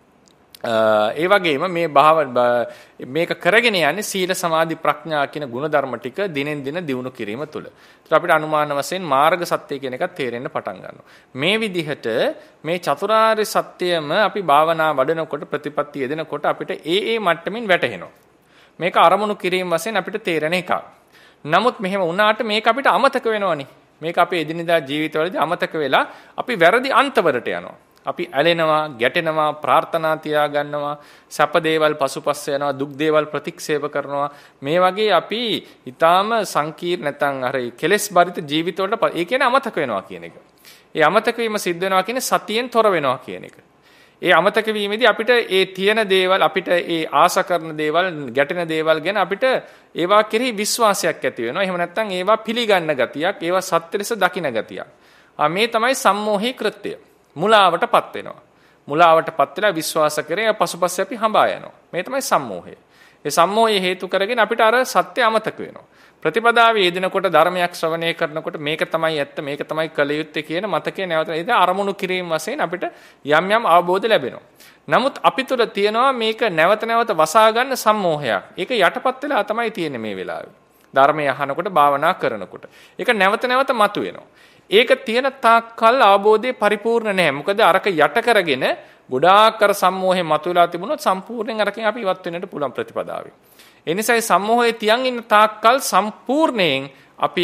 ඒ වගේම මේ භාව මේක කරගෙන යන්නේ සීල සමාධි ප්‍රඥා කියන ගුණධර්ම ටික දිනෙන් දින දියුණු කිරීම තුළ. ඒත් අපිට අනුමාන වශයෙන් මාර්ග සත්‍ය කියන එකත් තේරෙන්න පටන් ගන්නවා. මේ විදිහට මේ චතුරාර්ය සත්‍යයම අපි භාවනා වඩනකොට ප්‍රතිපත්තිය යෙදෙනකොට අපිට ඒ ඒ මට්ටමින් වැටහෙනවා. මේක අරමුණු කිරීම වශයෙන් අපිට තේරෙන එකක්. නමුත් මෙහෙම වුණාට මේක අපිට අමතක වෙනවනේ. මේක අපේ එදිනෙදා ජීවිතවලදී අමතක වෙලා අපි වැරදි අන්තවලට යනවා. අපි ඇලෙනවා, ගැටෙනවා, ප්‍රාර්ථනා තියා ගන්නවා, සැප දේවල් පසුපස්ස යනවා, දුක් දේවල් ප්‍රතික්ෂේප කරනවා. මේ වගේ අපි ඊටාම සංකීර්ණ නැත්නම් අර කෙලෙස් බරිත ජීවිතවලට ඒ කියන්නේ අමතක වෙනවා කියන එක. ඒ අමතක වීම සිද්ධ වෙනවා කියන්නේ සතියෙන් තොර වෙනවා කියන එක. ඒ අමතක වීමේදී අපිට ඒ තියෙන දේවල් අපිට ඒ ආස කරන දේවල්, ගැටෙන දේවල් ගැන අපිට ඒවා කෙරෙහි විශ්වාසයක් ඇති වෙනවා. එහෙම නැත්නම් ඒවා පිළිගන්න ගතියක්, ඒවා සත්‍ය ලෙස දකින ගතියක්. ආ මේ තමයි සම්මෝහී කෘත්‍යය. මුලාවටපත් වෙනවා. මුලාවටපත් වෙලා විශ්වාස කරේ පසුපස්සේ අපි හඹා යනවා. මේ තමයි සම්මෝහය. ඒ සම්මෝහය හේතු කරගෙන අපිට අර සත්‍ය අමතක වෙනවා. ප්‍රතිපදාවේ යෙදෙනකොට ධර්මයක් ශ්‍රවණය කරනකොට මේක තමයි ඇත්ත, මේක තමයි කල යුත්තේ කියන මතකේ නැවත ඒ අරමුණු කිරීම වශයෙන් අපිට යම් යම් අවබෝධ ලැබෙනවා. නමුත් අපි තුළ තියෙනවා මේක නැවත නැවත වසා ගන්න සම්මෝහයක්. ඒක යටපත් වෙලා තමයි තියෙන්නේ මේ වෙලාවේ. ධර්මය අහනකොට භාවනා කරනකොට. ඒක නැවත නැවත මතුවෙනවා. ඒක තියෙන තාක්කල් අවබෝධය පරිපූර්ණ නැහැ. මොකද අරක යට කරගෙන ගොඩාක් අර සම්මෝහේ මතුවලා තිබුණොත් සම්පූර්ණයෙන් අරකින් අපි ඉවත් වෙන්නට පුළුවන් ප්‍රතිපදාවේ. ඒ නිසායි සම්මෝහයේ තියන් ඉන්න තාක්කල් සම්පූර්ණයෙන් අපි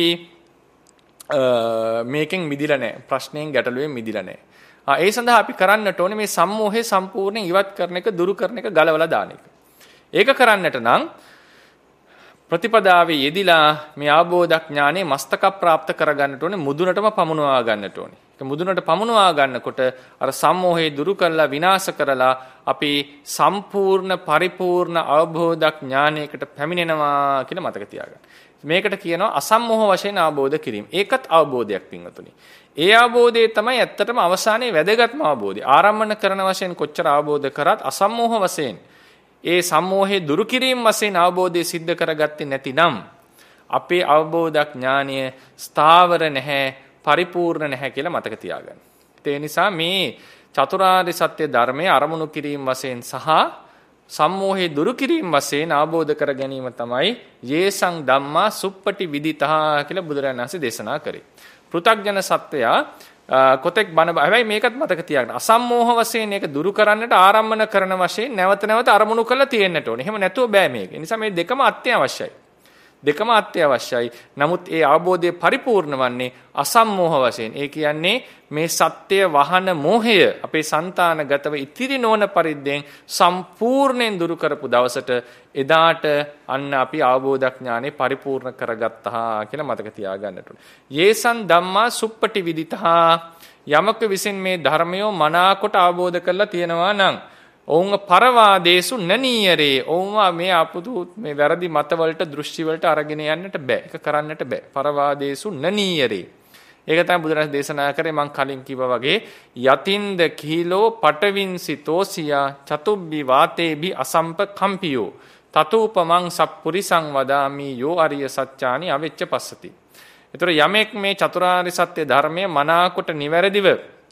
මේකෙන් මිදිලා නැහැ. ප්‍රශ්නෙන් ගැටලුවෙන් මිදිලා නැහැ. ආ ඒ සඳහා අපි කරන්නට ඕනේ මේ සම්මෝහය සම්පූර්ණයෙන් ඉවත් කරන එක, දුරු කරන එක, ගලවලා දාන එක. ඒක කරන්නට නම් ප්‍රතිපදාවේ යෙදිලා මේ ආબોධ ඥානෙ මස්තක ප්‍රාප්ත කරගන්නට ඕනේ, මුදුනටම පමුණවා ගන්නට ඕනේ. ඒක මුදුනට පමුණවා ගන්නකොට අර සම්මෝහය දුරු කරලා විනාශ කරලා අපි සම්පූර්ණ පරිපූර්ණ අවබෝධ ඥානයකට පැමිණෙනවා කියලා මතක තියාගන්න. මේකට කියනවා අසම්මෝහ වශයෙන් අවබෝධ කිරීම. ඒකත් අවබෝධයක් පින්වතුනි. ඒ අවබෝධය තමයි ඇත්තටම අවසානයේ වැදගත්ම අවබෝධය. ආරම්භන කරන වශයෙන් කොච්චර අවබෝධ කරත් අසම්මෝහ වශයෙන් ඒ සම්මෝහය දුරු කිරීම වශයෙන් අවබෝධය સિદ્ધ කරගත්තේ නැතිනම් අපේ අවබෝධ ඥානය ස්ථාවර නැහැ, පරිපූර්ණ නැහැ කියලා මතක තියාගන්න. ඒ නිසා මේ චතුරාර්ය සත්‍ය ධර්මයේ අරමුණු කිරීම වශයෙන් සහ සම්මෝහය දුරු කිරීම වශයෙන් අවබෝධ කර ගැනීම තමයි යේසං ධම්මා සුප්පටි විදිතහා කියලා බුදුරජාණන් වහන්සේ දේශනා කරේ. පෘථග්ජන සත්වයා කොතෙක් බණ හැබැයි මේකත් මතක තියාගන්න. අසම්මෝහ වශයෙන් ඒක දුරු කරන්නට ආරම්භන කරන වශයෙන් නැවත නැවත අරමුණු කරලා තියෙන්නට ඕනේ. එහෙම නැතුව බෑ මේක. ඒ නිසා මේ දෙකම අත්‍යවශ්‍යයි. දෙකම අත්‍යවශ්‍යයි. නමුත් ඒ අවබෝධය පරිපූර්ණ වන්නේ අසම්මෝහ වශයෙන්. ඒ කියන්නේ මේ සත්‍ය වහන මෝහය අපේ సంతానගතව ඉතිරි නොවන පරිද්දෙන් සම්පූර්ණයෙන් දුරු කරපු දවසට එදාට අන්න අපි අවබෝධ ඥානෙ පරිපූර්ණ කරගත්තා කියලා මතක තියාගන්නට ඕනේ. යේසං ධම්මා සුප්පටි විදිතහා යමක විසින් මේ ධර්මය මනාකොට අවබෝධ කරලා තියෙනවා නම් ඔවුන් පරවාදේසු නනීයරේ ඔවුන් මේ අපුතු මේ වැරදි මතවලට දෘෂ්ටි වලට අරගෙන යන්නට බෑ. ඒක කරන්නට බෑ. පරවාදේසු නනීයරේ. ඒක තමයි බුදුරජාණන් දේශනා කරේ මම කලින් කිව්වා වගේ යතින්ද කීලෝ පටවින්සිතෝසියා චතුබ්බි වාතේබි අසම්ප කම්පියෝ තතූපමං සප්පුරිසං වදාමි යෝ අරිය සත්‍යානි අවෙච්ච පස්සති. ඒතර යමෙක් මේ චතුරාර්ය සත්‍ය ධර්මය මනාකොට නිවැරදිව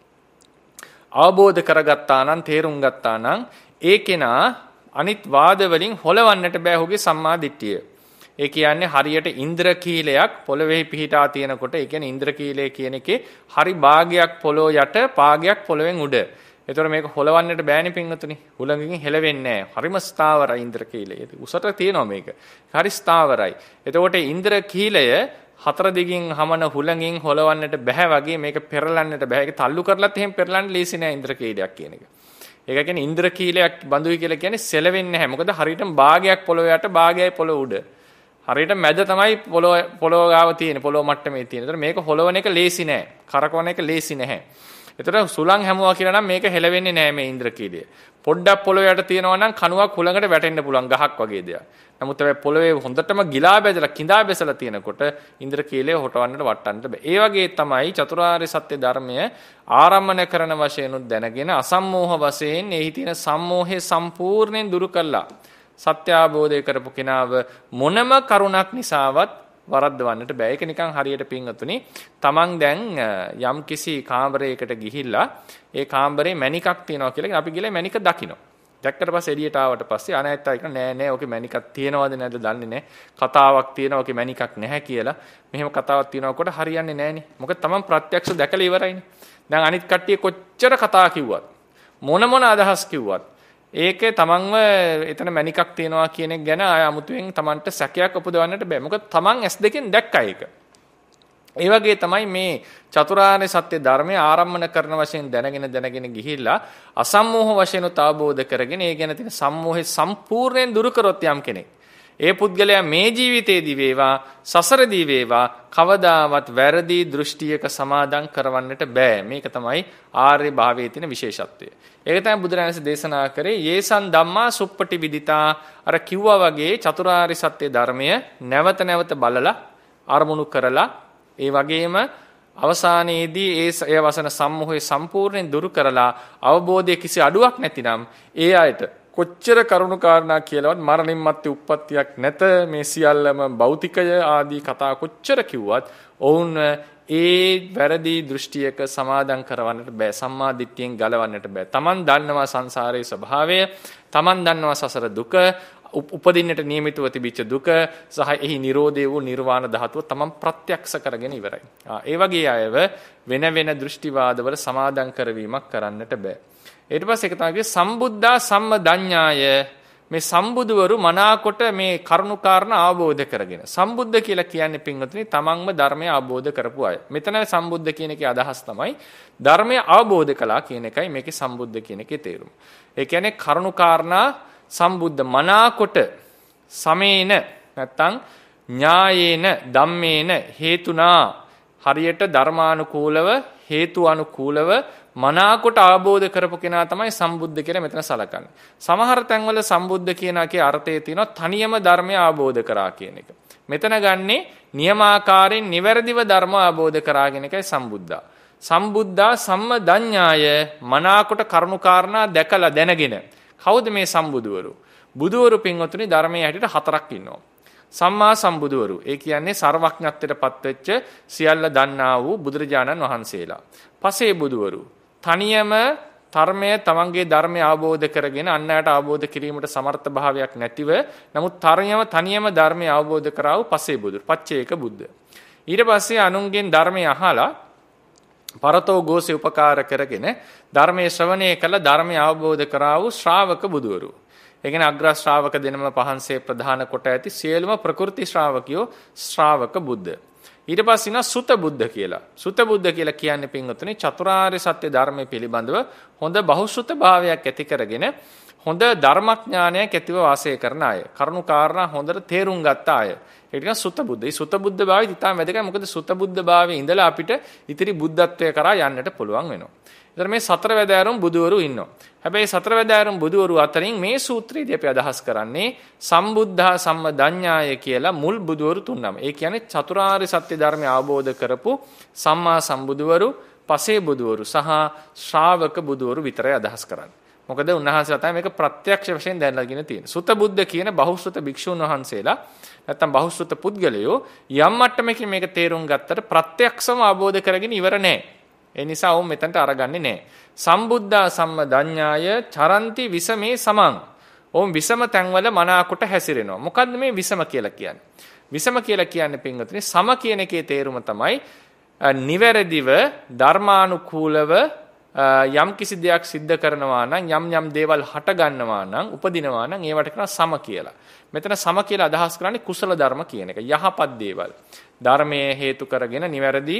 අවබෝධ කරගත්තා නම්, තේරුම් ගත්තා නම් ඒ කෙනා අනිත් වාද වලින් හොලවන්නට බෑ ඔහුගේ සම්මා දිට්ඨිය. ඒ කියන්නේ හරියට ඉන්ද්‍රකීලයක් පොළවේ පිහිටා තියෙනකොට, ඒ කියන්නේ ඉන්ද්‍රකීලය කියන එකේ හරි භාගයක් පොළොව යට, භාගයක් පොළවෙන් උඩ. ඒතර මේක හොලවන්නට බෑනේ පින්වතුනි. හුළඟකින් හෙලවෙන්නේ නැහැ. හරිම ස්ථාවරයි ඉන්ද්‍රකීලය. උසට තියෙනවා මේක. හරි ස්ථාවරයි. එතකොට ඉන්ද්‍රකීලය හතර දිගින් හමන හුළඟින් හොලවන්නට බෑ වගේ මේක පෙරලන්නට බෑ. ඒක තල්ලු කරලත් එහෙම පෙරලන්න ලේසි නෑ ඉන්ද්‍රකීලයක් කියන එක. ඒක කියන්නේ ඉන්ද්‍රකීලයක් බඳුයි කියලා කියන්නේ සෙලවෙන්නේ නැහැ. මොකද හරියටම භාගයක් පොළොව යට භාගයයි පොළොව උඩ. හරියට මැද තමයි පොළොව පොළොව ගාව තියෙන්නේ. පොළොව මට්ටමේ තියෙන. ඒතර මේක හොලවන එක ලේසි නෑ. කරකවන එක ලේසි නැහැ. ඒතර සුළං හැමුවා කියලා නම් මේක හෙලවෙන්නේ නැහැ මේ ඉන්ද්‍රකීලය. පොඩ්ඩක් පොළොව යට තියෙනවා නම් කණුවක් හුළඟට වැටෙන්න පුළුවන් ගහක් වගේ දෙයක්. නමුත් ඒ පොළොවේ හොඳටම ගිලා බැදලා කිඳා බැසලා තියෙනකොට ඉන්ද්‍රකීලය හොටවන්නට වටන්නට බෑ. ඒ වගේ තමයි චතුරාර්ය සත්‍ය ධර්මය ආරම්භන කරන වශයෙන් උත් දැනගෙන අසම්මෝහ වශයෙන් එහි තියෙන සම්මෝහය සම්පූර්ණයෙන් දුරු කළා. සත්‍ය අවබෝධය කරපු කෙනාව මොනම කරුණක් නිසාවත් වරද්දවන්නට බෑ. ඒක නිකන් හරියට පින්වතුනි තමන් දැන් යම් කිසි කාමරයකට ගිහිල්ලා ඒ කාමරේ මණිකක් තියෙනවා කියලා අපි ගිහලා මණික දකිනවා. දැක්කට පස්සේ එළියට ආවට පස්සේ අනෑත් අය කියන නෑ නෑ ඔකේ මණිකක් තියෙනවද නැද්ද දන්නේ නෑ. කතාවක් තියෙනවා ඔකේ මණිකක් නැහැ කියලා. මෙහෙම කතාවක් තියෙනකොට හරියන්නේ නෑනේ. මොකද තමන් ප්‍රත්‍යක්ෂ දැකලා ඉවරයිනේ. දැන් අනිත් කට්ටිය කොච්චර කතා කිව්වත් මොන මොන අදහස් කිව්වත් ඒකේ තමන්ව එතන මණිකක් තියෙනවා කියන එක ගැන ආය අමුතුවෙන් තමන්ට සැකයක් උපදවන්නට බෑ. මොකද තමන් ඇස් දෙකෙන් දැක්කා ඒක. ඒ වගේ තමයි මේ චතුරාර්ය සත්‍ය ධර්මය ආරම්භන කරන වශයෙන් දැනගෙන දැනගෙන ගිහිල්ලා අසම්මෝහ වශයෙන් අවබෝධ කරගෙන ඒ ගැන තියෙන සම්මෝහය සම්පූර්ණයෙන් දුරු කරොත් යම් කෙනෙක්. ඒ පුද්ගලයා මේ ජීවිතේදී වේවා සසරදී වේවා කවදාවත් වැරදි දෘෂ්ටියක සමාදන් කරවන්නට බෑ. මේක තමයි ආර්ය භාවයේ තියෙන විශේෂත්වය. ඒක තමයි බුදුරජාණන් දේශනා කරේ යේසන් ධම්මා සුප්පටි විදිතා. අර කිව්වා වගේ චතුරාර්ය සත්‍ය ධර්මය නැවත නැවත බලලා අරමුණු කරලා ඒ වගේම අවසානයේදී ඒ ඒ වසන සම්මෝහය සම්පූර්ණයෙන් දුරු කරලා අවබෝධයේ කිසි අඩුවක් නැතිනම් ඒ අයට කොච්චර කරුණු කාරණා කියලාවත් මරණින් මත්තේ උප්පත්තියක් නැත මේ සියල්ලම භෞතිකය ආදී කතා කොච්චර කිව්වත් ඔවුන් ඒ වැරදි දෘෂ්ටියක සමාදන් කරවන්නට බෑ. සම්මා දිට්ඨියෙන් ගලවන්නට බෑ. Taman දන්නවා සංසාරයේ ස්වභාවය, Taman දන්නවා සසර දුක, උපදින්නට නියමිතව තිබිච්ච දුක සහ එහි නිරෝධය වූ නිර්වාණ ධාතුව තමන් ප්‍රත්‍යක්ෂ කරගෙන ඉවරයි. ඒ වගේ අයව වෙන වෙන දෘෂ්ටිවාදවල සමාදන් කරවීමක් කරන්නට බෑ. ඊට පස්සේ ඒක තමයි සම්බුද්ධා සම්මදඤ්ඤාය. මේ සම්බුදුවරු මනාකොට මේ කරුණු කාරණා අවබෝධ කරගෙන. සම්බුද්ධ කියලා කියන්නේ පින්වතුනි තමන්ම ධර්මය අවබෝධ කරපු අය. මෙතන සම්බුද්ධ කියන එකේ අදහස් තමයි ධර්මය අවබෝධ කළා කියන එකයි මේකේ සම්බුද්ධ කියන එකේ තේරුම. ඒ කියන්නේ කරුණු කාරණා සම්බුද්ධ මනාකොට සමේන නැත්තම් ඥායේන ධම්මේන හේතුනා හරියට ධර්මානුකූලව හේතු අනුකූලව මනාකොට අවබෝධ කරපු කෙනා තමයි සම්බුද්ධ කියලා මෙතන සලකන්නේ. සමහර තැන්වල සම්බුද්ධ කියන එකේ අර්ථය තියෙනවා තනියම ධර්මය අවබෝධ කරා කියන එක. මෙතන ගන්නේ නියමාකාරයෙන් නිවැරදිව ධර්ම අවබෝධ කරා කියන එකයි සම්බුද්ධා. සම්බුද්ධා සම්මදඤ්ඤාය මනාකොට කරුණු කාරණා දැකලා දැනගෙන. කවුද මේ සම්බුදුවරු? බුදුවරු පින්වතුනි ධර්මයේ හැටියට හතරක් ඉන්නවා. සම්මා සම්බුදුවරු. ඒ කියන්නේ සර්වඥත්වයට පත්වෙච්ච සියල්ල දන්නා වූ බුදුරජාණන් වහන්සේලා. පසේ බුදුවරු. තනියම ධර්මය තමන්ගේ ධර්මය අවබෝධ කරගෙන අන් අයට අවබෝධ කිරීමට සමර්ථ භාවයක් නැතිව නමුත් තනියම තනියම ධර්මය අවබෝධ කරා වූ පසේ බුදුරු. පච්චේක බුද්ධ. ඊට පස්සේ අනුන්ගෙන් ධර්මය අහලා පරතෝ ගෝසේ උපකාර කරගෙන ධර්මයේ ශ්‍රවණය කළ ධර්මය අවබෝධ කරා වූ ශ්‍රාවක බුදුවරු. ඒ කියන්නේ අග්‍ර ශ්‍රාවක දෙනම පහන්සේ ප්‍රධාන කොට ඇති සියලුම ප්‍රකෘති ශ්‍රාවකයෝ ශ්‍රාවක බුද්ධ. ඊට පස්සේ ඉන්න සුත බුද්ධ කියලා. සුත බුද්ධ කියලා කියන්නේ පින්වතුනි චතුරාර්ය සත්‍ය ධර්මයේ පිළිබඳව හොඳ බහුශ්‍රත භාවයක් ඇති කරගෙන හොඳ ධර්මඥානයක් ඇතිව වාසය කරන අය. කරුණු කාරණා හොඳට තේරුම් ගත්ත අය. ඒක නිකන් සුත බුද්ධ. මේ සුත බුද්ධ භාවය ඉතාම වැදගත්. මොකද සුත බුද්ධ භාවයේ ඉඳලා අපිට ඉතිරි බුද්ධත්වයේ කරා යන්නට පුළුවන් වෙනවා. ඒතර මේ සතර වැදෑරුම් බුදුවරු ඉන්නවා. හැබැයි සතර වැදෑරුම් බුදුවරු අතරින් මේ සූත්‍රයේදී අපි අදහස් කරන්නේ සම්බුද්ධා සම්මදඤ්ඤාය කියලා මුල් බුදුවරු තුන්නම. ඒ කියන්නේ චතුරාර්ය සත්‍ය ධර්මය අවබෝධ කරපු සම්මා සම්බුදුවරු, පසේ බුදුවරු සහ ශ්‍රාවක බුදුවරු විතරයි අදහස් කරන්නේ. මොකද උන්වහන්සේලා තමයි මේක ප්‍රත්‍යක්ෂ වශයෙන් දැනලාගෙන තියෙන්නේ. සුත බුද්ධ කියන බහුශ්‍රත භික්ෂුන් වහන්සේලා නැත්තම් බහුශ්‍රත පුද්ගලයෝ යම් මට්ටමකින් මේක තේරුම් ගත්තට ප්‍රත්‍යක්ෂව අවබෝධ කරගෙන ඉවර නැහැ. ඒ නිසා ඔවුන් මෙතනට අරගන්නේ නැහැ. සම්බුද්ධා සම්මදඤ්ඤාය චරಂತಿ විසමේ සමං. ඔවුන් විසම තැන්වල මනාකොට හැසිරෙනවා. මොකද්ද මේ විසම කියලා කියන්නේ? විසම කියලා කියන්නේ පින්වතුනි සම කියන එකේ තේරුම තමයි නිවැරදිව ධර්මානුකූලව යම් කිසි දෙයක් සිද්ධ කරනවා නම් යම් යම් දේවල් හට ගන්නවා නම් උපදිනවා නම් ඒවට කියනවා සම කියලා. මෙතන සම කියලා අදහස් කරන්නේ කුසල ධර්ම කියන එක. යහපත් දේවල්. ධර්මයේ හේතු කරගෙන නිවැරදි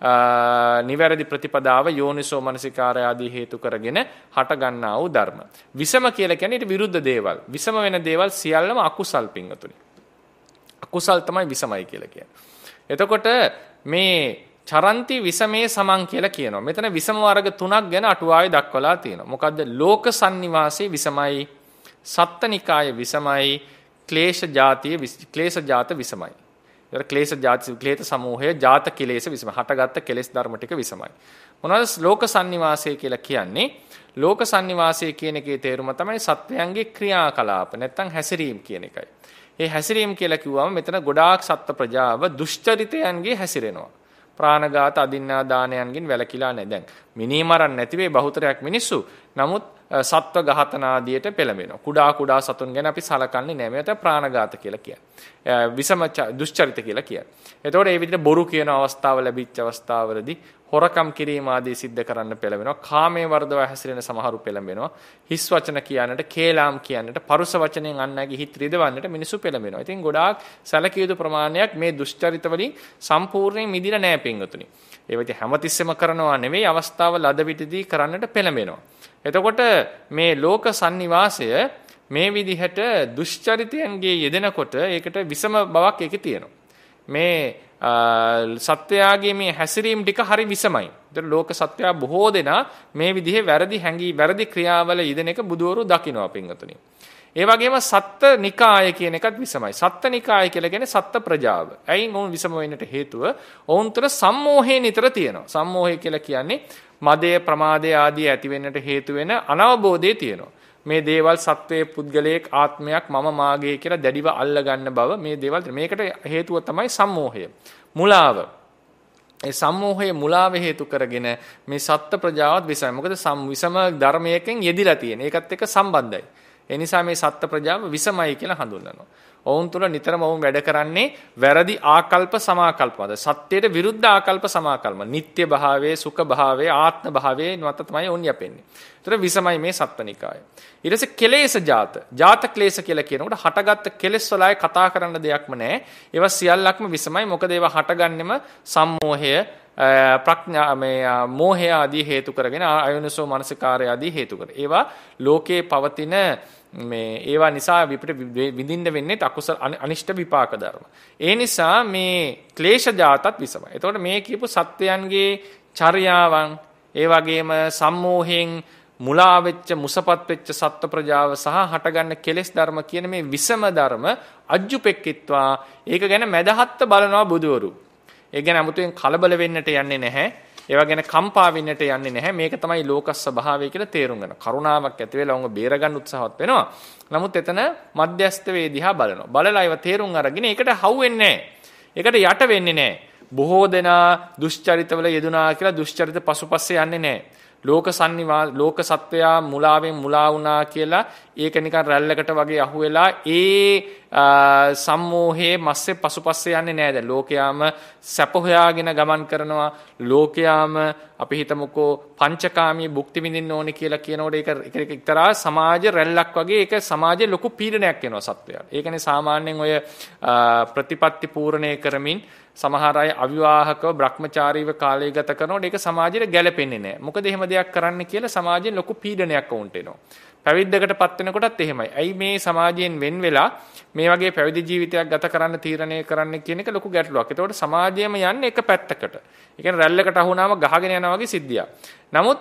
නිවැරදි ප්‍රතිපදාව යෝනිසෝ මනසිකාරය ආදී හේතු කරගෙන හට ගන්නා වූ ධර්ම. විසම කියලා කියන්නේ ඊට විරුද්ධ දේවල්. විසම වෙන දේවල් සියල්ලම අකුසල් පිංගතුනි. අකුසල් තමයි විසමයි කියලා කියන්නේ. එතකොට මේ චරන්ති විසමේ සමන් කියලා කියනවා. මෙතන විසම වර්ග තුනක් ගැන අටුවාවේ දක්වලා තියෙනවා. මොකද්ද? ලෝක සන්නිවාසී විසමයි, සත්තනිකාය විසමයි, ක්ලේශ ජාතිය ක්ලේශ ජාත විසමයි. ඒතර ක්ලේශ ජාති ක්ලේශ සමූහය ජාත කෙලෙස් විසම. හටගත්ත කෙලෙස් ධර්ම ටික විසමයි. මොනවාද ලෝක සන්නිවාසය කියලා කියන්නේ? ලෝක සන්නිවාසය කියන එකේ තේරුම තමයි සත්වයන්ගේ ක්‍රියාකලාප නැත්නම් හැසිරීම කියන එකයි. මේ හැසිරීම කියලා කිව්වම මෙතන ගොඩාක් සත්ත්ව ප්‍රජාව දුෂ්චරිතයන්ගේ හැසිරෙනවා. ප්‍රාණඝාත අදින්නා දානයන්ගෙන් වැළකීලා නැහැ. දැන් මිනිමරන් නැති වෙයි බහුතරයක් මිනිස්සු. නමුත් සත්ව ඝාතන ආදියට පෙළඹෙනවා. කුඩා කුඩා සතුන් ගැන අපි සලකන්නේ නැහැ. මේකට ප්‍රාණඝාත කියලා කියන්නේ. විසම දුෂ්චරිත කියලා කියන්නේ. එතකොට මේ විදිහට බොරු කියන අවස්ථාව ලැබිච්ච අවස්ථාවවලදී හොරකම් කිරීම ආදී සිද්ධ කරන්න පෙළඹෙනවා. කාමයේ වර්ධව හැසිරෙන සමහරු පෙළඹෙනවා. හිස් වචන කියන්නට, කේලාම් කියන්නට, පරුස වචනෙන් අන් අයගේ හිත රිදවන්නට මිනිස්සු පෙළඹෙනවා. ඉතින් ගොඩාක් සැලකිය යුතු ප්‍රමාණයක් මේ දුෂ්චරිත වලින් සම්පූර්ණයෙන් මිදිලා නැහැ පින්වතුනි. ඒ වෙති හැමතිස්සෙම කරනවා නෙවෙයි අවස්ථාව ලද විටදී කරන්නට පෙළඹෙනවා. එතකොට මේ ලෝක සන්නිවාසය මේ විදිහට දුෂ්චරිතයන්ගේ යෙදෙනකොට ඒකට විසම බවක් ඒකේ තියෙනවා. මේ සත්වයාගේ මේ හැසිරීම ටික හරි විසමයි. ඒතර ලෝක සත්වයා බොහෝ දෙනා මේ විදිහේ වැරදි හැඟී වැරදි ක්‍රියාවල යෙදෙන එක බුදවරු දකිනවා පින්වතුනි. ඒ වගේම සත්ත නිකාය කියන එකත් විසමයි. සත්ත නිකාය කියලා කියන්නේ සත්ත ප්‍රජාව. ඇයි මොන් විසම වෙන්නට හේතුව? ඔවුන් තුළ සම්මෝහය නිතර තියෙනවා. සම්මෝහය කියලා කියන්නේ මදය ප්‍රමාදය ආදී ඇති වෙන්නට හේතු වෙන අනවබෝධය තියෙනවා. මේ දේවල් සත්වයේ පුද්ගලයෙක් ආත්මයක් මම මාගේ කියලා දැඩිව අල්ල ගන්න බව මේ දේවල් මේකට හේතුව තමයි සම්මෝහය. මුලාව. ඒ සම්මෝහයේ මුලාව හේතු කරගෙන මේ සත්ත්ව ප්‍රජාවත් විසම. මොකද විසම ධර්මයකින් යෙදිලා තියෙන. ඒකත් එක්ක සම්බන්ධයි. ඒ නිසා මේ සත්ත්ව ප්‍රජාව විසමයි කියලා හඳුන්වනවා. ඔවුන් තුල නිතරම ඔවුන් වැඩ කරන්නේ වැරදි ආකල්ප සමාකල්පවද. සත්‍යයට විරුද්ධ ආකල්ප සමාකල්ප. නිට්ටය භාවයේ, සුඛ භාවයේ, ආත්ම භාවයේ මත තමයි ඔවුන් යැපෙන්නේ. ඒතර විසමයි මේ සත්වනිකාය. ඊට පස්සේ කෙලෙස් ජාත. ජාත ක්ලේශ කියලා කියනකොට හටගත්ත කෙලෙස් වලයි කතා කරන්න දෙයක්ම නැහැ. ඒවා සියල්ලක්ම විසමයි. මොකද ඒවා හටගන්නෙම සම්මෝහය, ප්‍රඥා මේ මෝහය ආදී හේතු කරගෙන අයෝනිසෝ මනසිකාරය ආදී හේතු කර. ඒවා ලෝකේ පවතින මේ ඒවා නිසා විපිට විඳින්න වෙන්නේ අකුසල අනිෂ්ට විපාක ධර්ම. ඒ නිසා මේ ක්ලේශ ජාතත් විසමයි. එතකොට මේ කියපු සත්වයන්ගේ චර්යාවන් ඒ වගේම සම්මෝහයෙන් මුලා වෙච්ච මුසපත් වෙච්ච සත්ව ප්‍රජාව සහ හටගන්න කෙලෙස් ධර්ම කියන මේ විසම ධර්ම අජ්ජුපෙක්කිත්වා ඒක ගැන මැදහත්ත බලනවා බුදවරු. ඒ ගැන 아무තෙන් කලබල වෙන්නට යන්නේ නැහැ. ඒවා ගැන කම්පා වෙන්නට යන්නේ නැහැ. මේක තමයි ලෝක ස්වභාවය කියලා තේරුම් ගන්න. කරුණාවක් ඇති වෙලා උංග බේර ගන්න උත්සාහවත් වෙනවා. නමුත් එතන මධ්‍යස්ථ වේදිහා බලනවා. බලලා ඒවා තේරුම් අරගෙන ඒකට හවු වෙන්නේ නැහැ. ඒකට යට වෙන්නේ නැහැ. බොහෝ දෙනා දුෂ්චරිතවල යෙදුනා කියලා දුෂ්චරිත පසුපස්සේ යන්නේ නැහැ. ලෝක සන්නිවා ලෝක සත්වයා මුලාවෙන් මුලා වුණා කියලා ඒක නිකන් රැල්ලකට වගේ අහුවෙලා ඒ සම්මෝහයේ මැස්සේ පසුපස්සේ යන්නේ නැහැ. දැන් ලෝකයාම සැප හොයාගෙන ගමන් කරනවා. ලෝකයාම අපි හිතමුකෝ පංචකාමී භුක්ති විඳින්න ඕනේ කියලා කියනකොට ඒක ඒක එක්තරා සමාජ රැල්ලක් වගේ ඒක සමාජයේ ලොකු පීඩනයක් වෙනවා සත්වයාට. ඒකනේ සාමාන්‍යයෙන් ඔය ප්‍රතිපත්ති පූර්ණේ කරමින් සමහර අය අවිවාහකව භ්‍රමචාරීව කාලය ගත කරනකොට ඒක සමාජයට ගැලපෙන්නේ නැහැ. මොකද එහෙම දෙයක් කරන්න කියලා සමාජයෙන් ලොකු පීඩනයක් වුන්ට එනවා. පැවිද්දකටපත් වෙනකොටත් එහෙමයි. ඇයි මේ සමාජයෙන් වෙන් වෙලා මේ වගේ පැවිදි ජීවිතයක් ගත කරන්න තීරණය කරන්න කියන එක ලොකු ගැටලුවක්. ඒතකොට සමාජයම යන්නේ එක පැත්තකට. ඒ කියන්නේ රැල්ලකට අහුනාම ගහගෙන යනවා වගේ සිද්ධියක්. නමුත්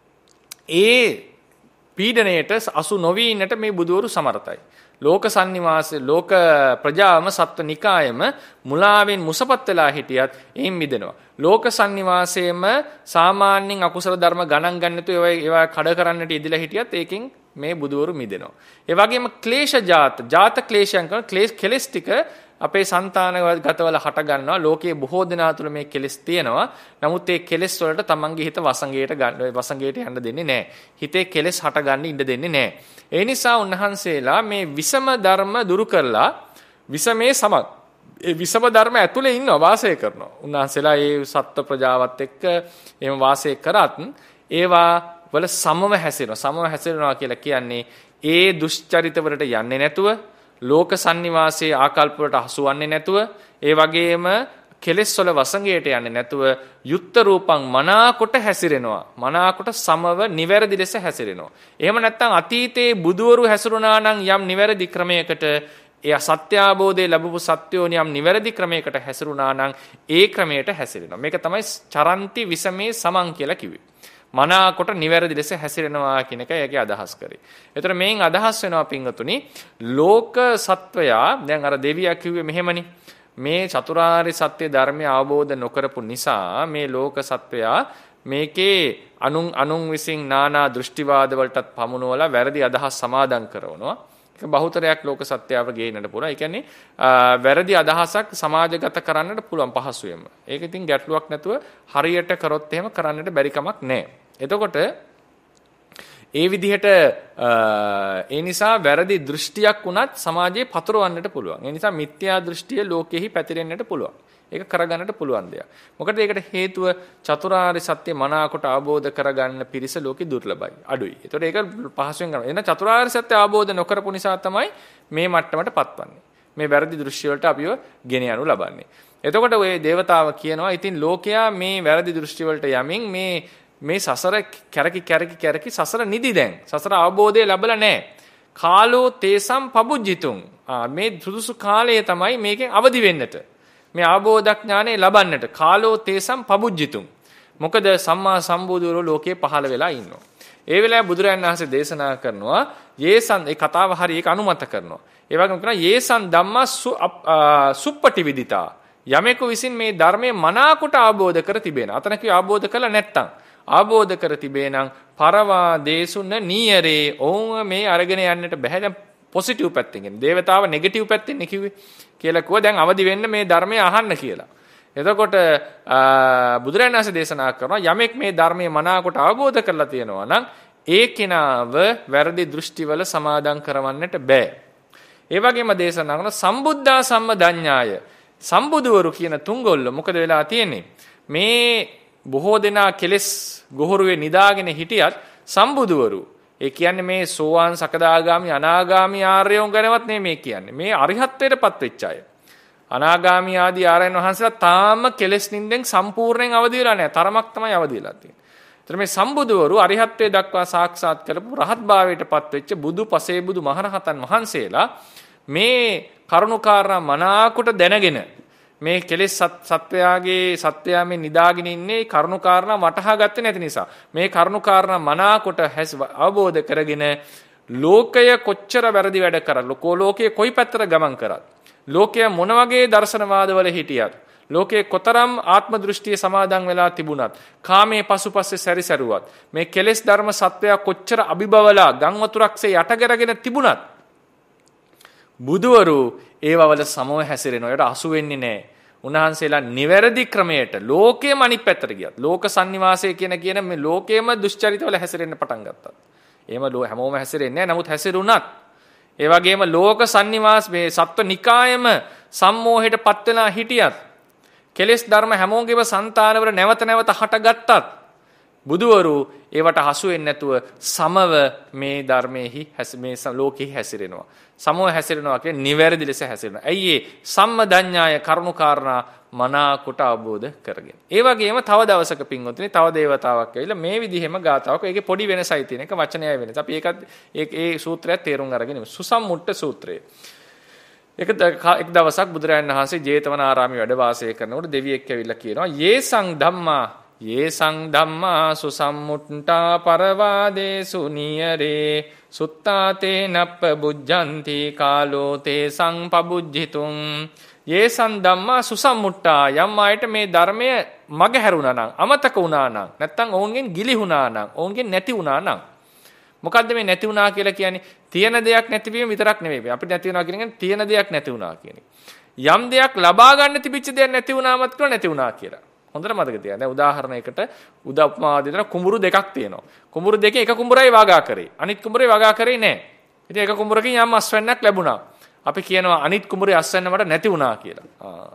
ඒ පීඩණයට අසු නොවි ඉන්නට මේ බුදවරු සමර්ථයි. ලෝක සන්නිවාසයේ ලෝක ප්‍රජාවම සත්ව නිකායම මුලාවෙන් මුසපත් වෙලා හිටියත් එයින් මිදෙනවා. ලෝක සන්නිවාසයේම සාමාන්‍යයෙන් අකුසල ධර්ම ගණන් ගන්නතු ඒවා ඒවා කඩ කරන්නට ඉදිලා හිටියත් ඒකෙන් මේ බුදවරු මිදෙනවා. ඒ වගේම ක්ලේශ ජාත ජාත ක්ලේශයන් කරන ක්ලේශ කෙලස් ටික අපේ సంతానගතවල හට ගන්නවා. ලෝකයේ බොහෝ දෙනා තුළ මේ කෙලස් තියෙනවා. නමුත් ඒ කෙලස් වලට තමන්ගේ හිත වසඟයට ගන්න වසඟයට යන්න දෙන්නේ නැහැ. හිතේ කෙලස් හට ගන්න ඉඩ දෙන්නේ නැහැ. ඒ නිසා උන්වහන්සේලා මේ විසම ධර්ම දුරු කරලා විසමේ සමත් ඒ විසම ධර්ම ඇතුලේ ඉන්නවා වාසය කරනවා. උන්වහන්සේලා ඒ සත්ත්ව ප්‍රජාවත් එක්ක එහෙම වාසය කරත් ඒවා වල සමව හැසිරෙනවා. සමව හැසිරෙනවා කියලා කියන්නේ ඒ දුෂ්චරිත වලට යන්නේ නැතුව, ලෝක සන්නිවාසයේ ආකල්ප වලට හසු වන්නේ නැතුව, ඒ වගේම කෙලෙස් වල වසඟයට යන්නේ නැතුව යුක්ත රූපං මනාකොට හැසිරෙනවා. මනාකොට සමව නිවැරදි ලෙස හැසිරෙනවා. එහෙම නැත්නම් අතීතයේ බුදවරු හැසිරුණා නම් යම් නිවැරදි ක්‍රමයකට, එය සත්‍ය අවබෝධය ලැබපු සත්‍යෝ නියම් නිවැරදි ක්‍රමයකට හැසිරුණා නම් ඒ ක්‍රමයට හැසිරෙනවා. මේක තමයි චරන්ති විසමේ සමං කියලා කිව්වේ. මනාකොට නිවැරදි ලෙස හැසිරෙනවා කියන එක ඒකේ අදහස් කරේ. ඒතර මේන් අදහස් වෙනවා පින්වතුනි, ලෝක සත්වයා දැන් අර දෙවියා කිව්වේ මෙහෙමනේ. මේ චතුරාර්ය සත්‍ය ධර්මය අවබෝධ නොකරපු නිසා මේ ලෝක සත්වයා මේකේ අනුන් අනුන් විසින් නානා දෘෂ්ටිවාද වලටත් පමුණුවලා වැරදි අදහස් සමාදන් කරනවා. ඒක බහුතරයක් ලෝක සත්‍යව ගේන්නට පුළුවන්. ඒ කියන්නේ වැරදි අදහසක් සමාජගත කරන්නට පුළුවන් පහසුවෙන්ම. ඒක ඉතින් ගැටලුවක් නැතුව හරියට කරොත් එහෙම කරන්නට බැරි කමක් නැහැ. එතකොට ඒ විදිහට ඒ නිසා වැරදි දෘෂ්ටියක් වුණත් සමාජයේ පතරවන්නට පුළුවන්. ඒ නිසා මිත්‍යා දෘෂ්ටිය ලෝකෙහි පැතිරෙන්නට පුළුවන්. ඒක කරගන්නට පුළුවන් දෙයක්. මොකද ඒකට හේතුව චතුරාර්ය සත්‍ය මනාකොට අවබෝධ කරගන්න පිරිස ලෝකෙ දුර්ලභයි. අඩුයි. ඒතකොට ඒක පහසුවෙන් කරනවා. එහෙනම් චතුරාර්ය සත්‍ය අවබෝධ නොකරපු නිසා තමයි මේ මට්ටමට පත්වන්නේ. මේ වැරදි දෘෂ්ටි වලට අපිව ගෙන යනු ලබන්නේ. එතකොට ওই දේවතාව කියනවා ඉතින් ලෝකයා මේ වැරදි දෘෂ්ටි වලට යමින් මේ මේ සසර කැරකි කැරකි කැරකි සසර නිදි දැන්. සසර අවබෝධය ලැබලා නැහැ. කාලෝ තේසම් පබුජ්ජිතුං. ආ මේ සුදුසු කාලය තමයි මේකෙන් අවදි වෙන්නට. මේ අවබෝධඥානෙ ලබන්නට කාලෝ තේසම් පබුජ්ජිතුං. මොකද සම්මා සම්බුදුරෝ ලෝකේ පහළ වෙලා ඉන්නවා. ඒ වෙලාවේ බුදුරයන් වහන්සේ දේශනා කරනවා යේසන් ඒ කතාව හරි ඒක අනුමත කරනවා. ඒ වගේම කියනවා යේසන් ධම්මා සුප්පටි විදිතා. යමෙකු විසින් මේ ධර්මයේ මනාකොට අවබෝධ කර තිබෙන. අතන කිය අවබෝධ කළා නැත්තම් අවබෝධ කර තිබේ නම් පරවා දේසුන නීයරේ ඕම මේ අරගෙන යන්නට බෑ. දැන් පොසිටිව් පැත්තෙන් කියන්නේ දේවතාව නෙගටිව් පැත්තෙන් නේ කිව්වේ කියලා කිව්වා. දැන් අවදි වෙන්න මේ ධර්මය අහන්න කියලා. එතකොට බුදුරජාණන් වහන්සේ දේශනා කරනවා යමෙක් මේ ධර්මයේ මනාකොට අවබෝධ කරලා තියෙනවා නම් ඒ කෙනාව වැරදි දෘෂ්ටිවල සමාදම් කරවන්නට බෑ. ඒ වගේම දේශනා කරන සම්බුද්ධා සම්මදඤ්ඤාය. සම්බුදුවරු කියන තුන්ගොල්ල මොකද වෙලා තියෙන්නේ? මේ බොහෝ දෙනා කෙලෙස් ගොහරුවේ නිදාගෙන හිටියත් සම්බුදුවරු ඒ කියන්නේ මේ සෝවාන් සකදාගාමි අනාගාමි ආර්යයන් ගැනවත් නෙමෙයි කියන්නේ. මේ අරිහත්ත්වයටපත් වෙච්ච අය. අනාගාමි ආදී ආර්යයන් වහන්සේලා තාම කෙලෙස් නින්දෙන් සම්පූර්ණයෙන් අවදි වෙලා නැහැ. තරමක් තමයි අවදි වෙලා තියෙන්නේ. ඒතර මේ සම්බුදුවරු අරිහත්ත්වයට දක්වා සාක්ෂාත් කරපු රහත් භාවයටපත් වෙච්ච බුදු පසේ බුදු මහරහතන් වහන්සේලා මේ කරුණාකාරණ මනාකොට දැනගෙන මේ කෙලෙස් සත්වයාගේ සත්වයාමේ නිදාගෙන ඉන්නේ කරුණාකාරණ වටහා ගත්තේ නැති නිසා මේ කරුණාකාරණ මනාකොට අවබෝධ කරගෙන ලෝකය කොච්චර වැරදි වැඩ කරත් ලෝකෝ ලෝකයේ කොයි පැත්තට ගමන් කරත් ලෝකය මොන වගේ දර්ශනවාදවල හිටියත් ලෝකයේ කොතරම් ආත්ම දෘෂ්ටිය සමාදන් වෙලා තිබුණත් කාමයේ පසුපස්සේ සැරිසරුවත් මේ කෙලෙස් ධර්ම සත්වයා කොච්චර අභිබවලා ගම් වතුරක්සේ යටගරගෙන තිබුණත් බුදුවරු ඒවවල සමව හැසිරෙනවා. ඒකට අසු වෙන්නේ නැහැ. උන්වහන්සේලා නිවැරදි ක්‍රමයට ලෝකයේම අනිත් පැත්තට ගියත් ලෝක සන්නිවාසය කියන කියන මේ ලෝකයේම දුෂ්චරිතවල හැසිරෙන්න පටන් ගත්තා. එහෙම හැමෝම හැසිරෙන්නේ නැහැ. නමුත් හැසිරුණත් ඒ වගේම ලෝක සන්නිවාස මේ සත්ව නිකායම සම්මෝහයටපත් වෙලා හිටියත් කෙලෙස් ධර්ම හැමෝගේම సంతානවල නැවත නැවත හටගත්තත් බුදුවරු ඒවට හසු වෙන්නේ නැතුව සමව මේ ධර්මයේහි මේ ලෝකෙහි හැසිරෙනවා. සමව හැසිරෙනවා කියන්නේ නිවැරදි ලෙස හැසිරෙනවා. ඇයි ඒ සම්මදඤ්ඤාය කරුණාකාරණා මනාකොට අවබෝධ කරගෙන. ඒ වගේම තව දවසක පින්වතුනි තව දේවතාවක් ඇවිල්ලා මේ විදිහෙම ගාතාවක් ඒකේ පොඩි වෙනසයි තියෙන එක වචනයයි වෙනස. අපි ඒකත් ඒ ඒ සූත්‍රයත් තේරුම් අරගෙන සුසම්මුට්ට සූත්‍රය. එක එක් දවසක් බුදුරජාණන් වහන්සේ ජේතවනාරාමයේ වැඩ වාසය කරනකොට දෙවියෙක් ඇවිල්ලා කියනවා යේසං ධම්මා යේසං ධම්මා සුසම්මුට්ඨා පරවාදේසු නියරේ සුත්තාතේ නප්ප බුද්ධಂತಿ කාලෝ තේසං පබුද්ධිතුං යේසං ධම්මා සුසම්මුට්ඨා යම් ආයත මේ ධර්මය මග හැරුණා නම් අමතක වුණා නම් නැත්තම් ඔවුන්ගෙන් ගිලිහුණා නම් ඔවුන්ගෙන් නැති වුණා නම් මොකද්ද මේ නැති වුණා කියලා කියන්නේ? තියෙන දෙයක් නැතිවීම විතරක් නෙවෙයි. අපිට නැති වෙනවා කියන්නේ තියෙන දෙයක් නැති වුණා කියන එක. යම් දෙයක් ලබා ගන්න තිබිච්ච දෙයක් නැති වුණාමත් කියලා නැති වුණා කියලා. හොඳට මතක තියාගන්න. දැන් උදාහරණයකට උදප්පමා දෙතන කුඹුරු දෙකක් තියෙනවා. කුඹුරු දෙකේ එක කුඹුරයි වගා කරේ. අනිත් කුඹුරේ වගා කරේ නැහැ. ඉතින් එක කුඹුරකින් යම් අස්වැන්නක් ලැබුණා. අපි කියනවා අනිත් කුඹුරේ අස්වැන්න මට නැති වුණා කියලා. ආ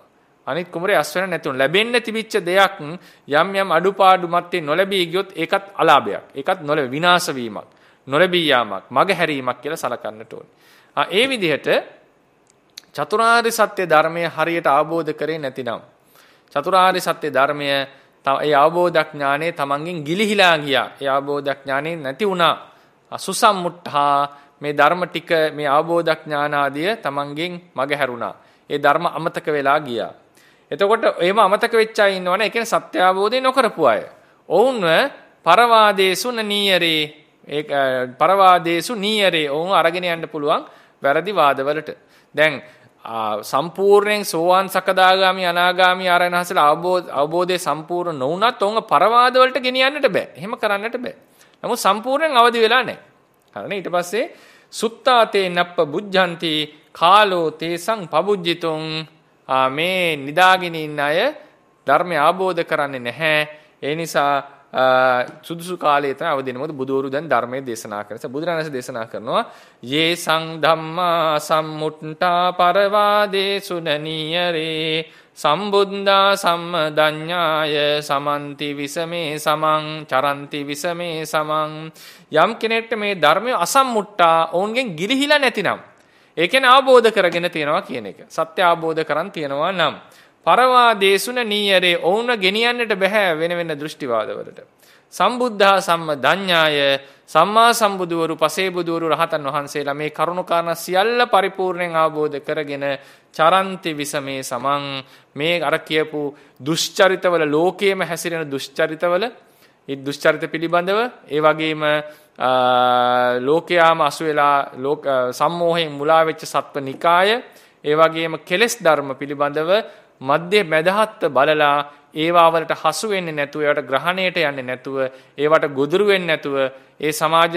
අනිත් කුමරේ අස් වෙන නැතුණු ලැබෙන්න තිබිච්ච දෙයක් යම් යම් අඩුපාඩු මැත්තේ නොලැබී ගියොත් ඒකත් අලාභයක්. ඒකත් නොලැබ විනාශ වීමක්, නොලැබී යාමක්, මග හැරීමක් කියලා සලකන්නට ඕනේ. ආ ඒ විදිහට චතුරාර්ය සත්‍ය ධර්මය හරියට අවබෝධ කරේ නැතිනම් චතුරාර්ය සත්‍ය ධර්මය ඒ අවබෝධඥානේ තමන්ගෙන් ගිලිහිලා ගියා. ඒ අවබෝධඥානේ නැති වුණා. අසුසම්මුට්ඨා මේ ධර්ම ටික මේ අවබෝධඥාන ආදිය තමන්ගෙන් මග හැරුණා. ඒ ධර්ම අමතක වෙලා ගියා. එතකොට එහෙම අමතක වෙච්ච අය ඉන්නවනේ. ඒ කියන්නේ සත්‍ය අවබෝධය නොකරපු අය. ඔවුන්ව පරවාදේසු නීයරේ ඒ පරවාදේසු නීයරේ ඔවුන් අරගෙන යන්න පුළුවන් වැරදි වාදවලට. දැන් සම්පූර්ණයෙන් සෝවාන් සකදාගාමි අනාගාමි ආරයන් හසලා අවබෝධ අවබෝධයේ සම්පූර්ණ නොවුනත් ඔවුන් පරවාද වලට ගෙනියන්නට බෑ. එහෙම කරන්නට බෑ. නමුත් සම්පූර්ණයෙන් අවදි වෙලා නැහැ. හරිනේ. ඊට පස්සේ සුත්තාතේ නප්ප බුද්ධಂತಿ කාලෝ තේසං පබුජ්ජිතුං මේ නිදාගෙන ඉන්න අය ධර්මය අවබෝධ කරන්නේ නැහැ. ඒ නිසා සුදුසු කාලයේ තමයි අවදි වෙන. මොකද බුදුවරු දැන් ධර්මයේ දේශනා කරන නිසා බුදුරණස් දේශනා කරනවා යේ සං ධම්මා සම්මුට්ඨා පරවාදේසු නනියරේ සම්බුද්ධා සම්මදඤ්ඤාය සමන්ති විසමේ සමං චරන්ති විසමේ සමං. යම් කෙනෙක්ට මේ ධර්මය අසම්මුට්ඨා ඔවුන්ගෙන් ගිලිහිලා නැතිනම් ඒ කියන්නේ අවබෝධ කරගෙන තියනවා කියන එක. සත්‍ය අවබෝධ කරන් තියනවා නම් පරවාදේසුන නීයරේ ඔවුන ගෙනියන්නට බෑ වෙන වෙන දෘෂ්ටිවාදවලට. සම්බුද්ධා සම්මදඤ්ඤාය සම්මා සම්බුදුවරු පසේ බුදුවරු රහතන් වහන්සේලා මේ කරුණු කාරණා සියල්ල පරිපූර්ණයෙන් අවබෝධ කරගෙන චරන්ති විසමේ සමං මේ අර කියපු දුෂ්චරිතවල ලෝකයේම හැසිරෙන දුෂ්චරිතවල ඒ දුෂ්චරිත පිළිබඳව ඒ වගේම ලෝකයාම අසු වෙලා ලෝක සම්මෝහයෙන් මුලා වෙච්ච සත්වනිකාය ඒ වගේම කෙලෙස් ධර්ම පිළිබඳව මධ්‍ය මැදහත් බලලා ඒවා වලට හසු වෙන්නේ නැතුව ඒවට ග්‍රහණයට යන්නේ නැතුව ඒවට ගොදුරු වෙන්නේ නැතුව ඒ සමාජ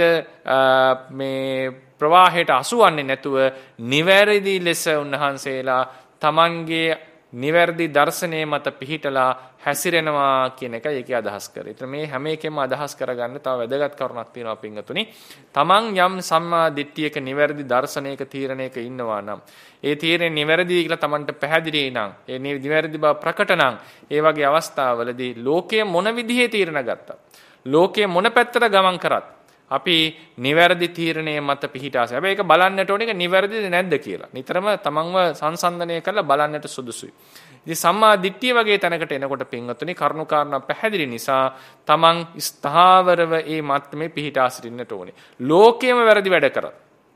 මේ ප්‍රවාහයට අසුවන්නේ නැතුව නිවැරදි ලෙස උන්වහන්සේලා තමන්ගේ නිවැරදි දර්ශනයේ මත පිහිටලා හැසිරෙනවා කියන එකයි ඒකේ අදහස් කරේ. ඒතර මේ හැම එකෙම අදහස් කරගන්න තව වැදගත් කරුණක් තියෙනවා පින්වතුනි. තමන් යම් සම්මා දිට්ඨියක නිවැරදි දර්ශනයක තීරණයක ඉන්නවා නම් ඒ තීරණය නිවැරදි කියලා තමන්ට පැහැදිලි නම් ඒ නිවැරදි බව ප්‍රකට නම් ඒ වගේ අවස්ථාවලදී ලෝකයේ මොන විදිහේ තීරණ ගත්තත් ලෝකයේ මොන පැත්තට ගමන් කරත් අපි නිවැරදි තීරණයේ මත පිහිටාස. හැබැයි ඒක බලන්නට ඕනේ ඒක නිවැරදිද නැද්ද කියලා. නිතරම තමන්ව සංසන්දනය කරලා බලන්නට සුදුසුයි. ඉතින් සම්මා දිට්ඨිය වගේ තැනකට එනකොට පින්වත්නි කරුණු කාරණා පැහැදිලි නිසා තමන් ස්ථාවරව ඒ මට්ටමේ පිහිටා සිටින්නට ඕනේ. ලෝකයේම වැරදි වැඩ කරත්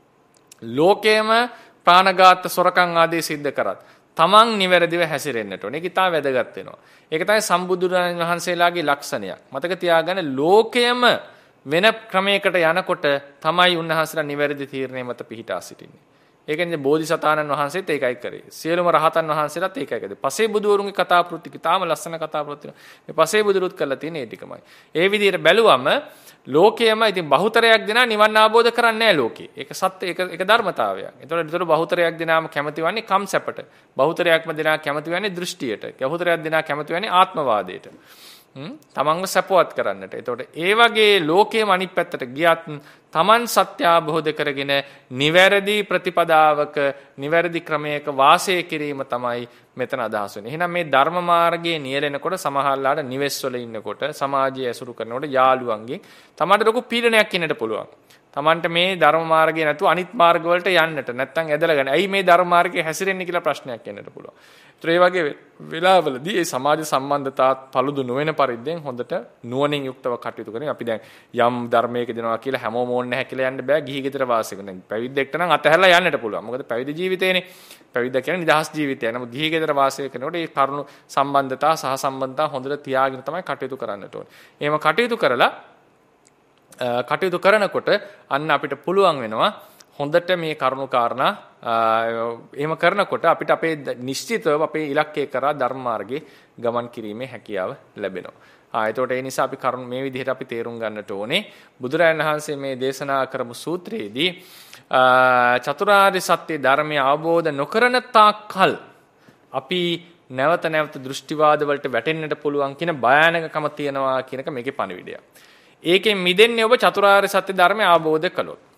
ලෝකයේම ප්‍රාණඝාත සොරකම් ආදී සිද්ධ කරත් තමන් නිවැරදිව හැසිරෙන්නට ඕනේ. ඒක ඉතා වැදගත් වෙනවා. ඒක තමයි සම්බුදුරජාණන් වහන්සේලාගේ ලක්ෂණයක්. මතක තියාගන්න ලෝකයේම වෙන ක්‍රමයකට යනකොට තමයි උන්වහන්සේලා නිවැරදි තීරණය මත පිහිටා සිටින්නේ. ඒකනේ බෝධිසතාණන් වහන්සේත් ඒකයි කරේ. සියලුම රහතන් වහන්සේලාත් ඒකයි කරේ. පසේ බුදුවරුන්ගේ කතා ප්‍රවෘත්ති කිතාම ලස්සන කතා ප්‍රවෘත්ති. මේ පසේ බුදුරුත් කරලා තියෙන ඒ ටිකමයි. ඒ විදිහට බැලුවම ලෝකයේම ඉතින් බහුතරයක් දෙනා නිවන් අවබෝධ කරන්නේ නැහැ ලෝකේ. ඒක සත්‍ය ඒක ඒක ධර්මතාවයක්. ඒතකොට ඒතකොට බහුතරයක් දෙනාම කැමති වන්නේ කම්සැපට. බහුතරයක්ම දෙනා කැමති වන්නේ දෘෂ්ටියට. බහුතරයක් දෙනා කැමති වන්නේ ආත්මවාදයට. තමන්ව සපවත් කරන්නට. එතකොට ඒ වගේ ලෝකයේම අනිත් පැත්තට ගියත් තමන් සත්‍ය අවබෝධ කරගෙන නිවැරදි ප්‍රතිපදාවක නිවැරදි ක්‍රමයක වාසය කිරීම තමයි මෙතන අදහස් වෙන්නේ. එහෙනම් මේ ධර්ම මාර්ගයේ නියැලෙනකොට සමහරලාට නිවෙස්වල ඉන්නකොට සමාජය ඇසුරු කරනකොට යාළුවන්ගෙන් තමන්ට ලොකු පීඩනයක් එන්නට පුළුවන්. තමන්ට මේ ධර්ම මාර්ගය නැතුව අනිත් මාර්ග වලට යන්නට නැත්නම් ඇදලාගෙන ඇයි මේ ධර්ම මාර්ගයේ හැසිරෙන්නේ කියලා ප්‍රශ්නයක් එන්නට පුළුවන්. ඒ වගේ වෙලාවලදී මේ සමාජ සම්බන්ධතාවත් paludu නොවන පරිද්දෙන් හොඳට නුවණින් යුක්තව කටයුතු කරගෙන අපි දැන් යම් ධර්මයක දෙනවා කියලා හැමෝම ඕනේ නැහැ කියලා යන්න බෑ. ගිහි ගෙදර වාසය කරන පැවිද්දෙක්ට නම් අතහැරලා යන්නට පුළුවන්. මොකද පැවිදි ජීවිතේනේ. පැවිද්ද කියන්නේ නිදහස් ජීවිතය. නමුත් ගිහි ගෙදර වාසය කරනකොට මේ කරුණු සම්බන්ධතා සහ සම්බන්ධතා හොඳට තියාගෙන තමයි කටයුතු කරන්නට ඕනේ. එහෙම කටයුතු කරලා කටයුතු කරනකොට අන්න අපිට පුළුවන් වෙනවා හොඳට මේ කරුණු කාරණා එහෙම කරනකොට අපිට අපේ නිශ්චිතව අපේ ඉලක්කය කරා ධර්ම මාර්ගේ ගමන් කිරීමේ හැකියාව ලැබෙනවා. ආ එතකොට ඒ නිසා අපි කරුණු මේ විදිහට අපි තේරුම් ගන්නට ඕනේ. බුදුරජාණන් වහන්සේ මේ දේශනා කරමු සූත්‍රයේදී චතුරාර්ය සත්‍ය ධර්මය අවබෝධ නොකරන තාක්කල් අපි නැවත නැවත දෘෂ්ටිවාද වලට වැටෙන්නට පුළුවන් කියන භයානකකම තියෙනවා කියන එක මේකේ පණිවිඩයක්. ඒකෙන් මිදෙන්නේ ඔබ චතුරාර්ය සත්‍ය ධර්මය අවබෝධ කළොත්.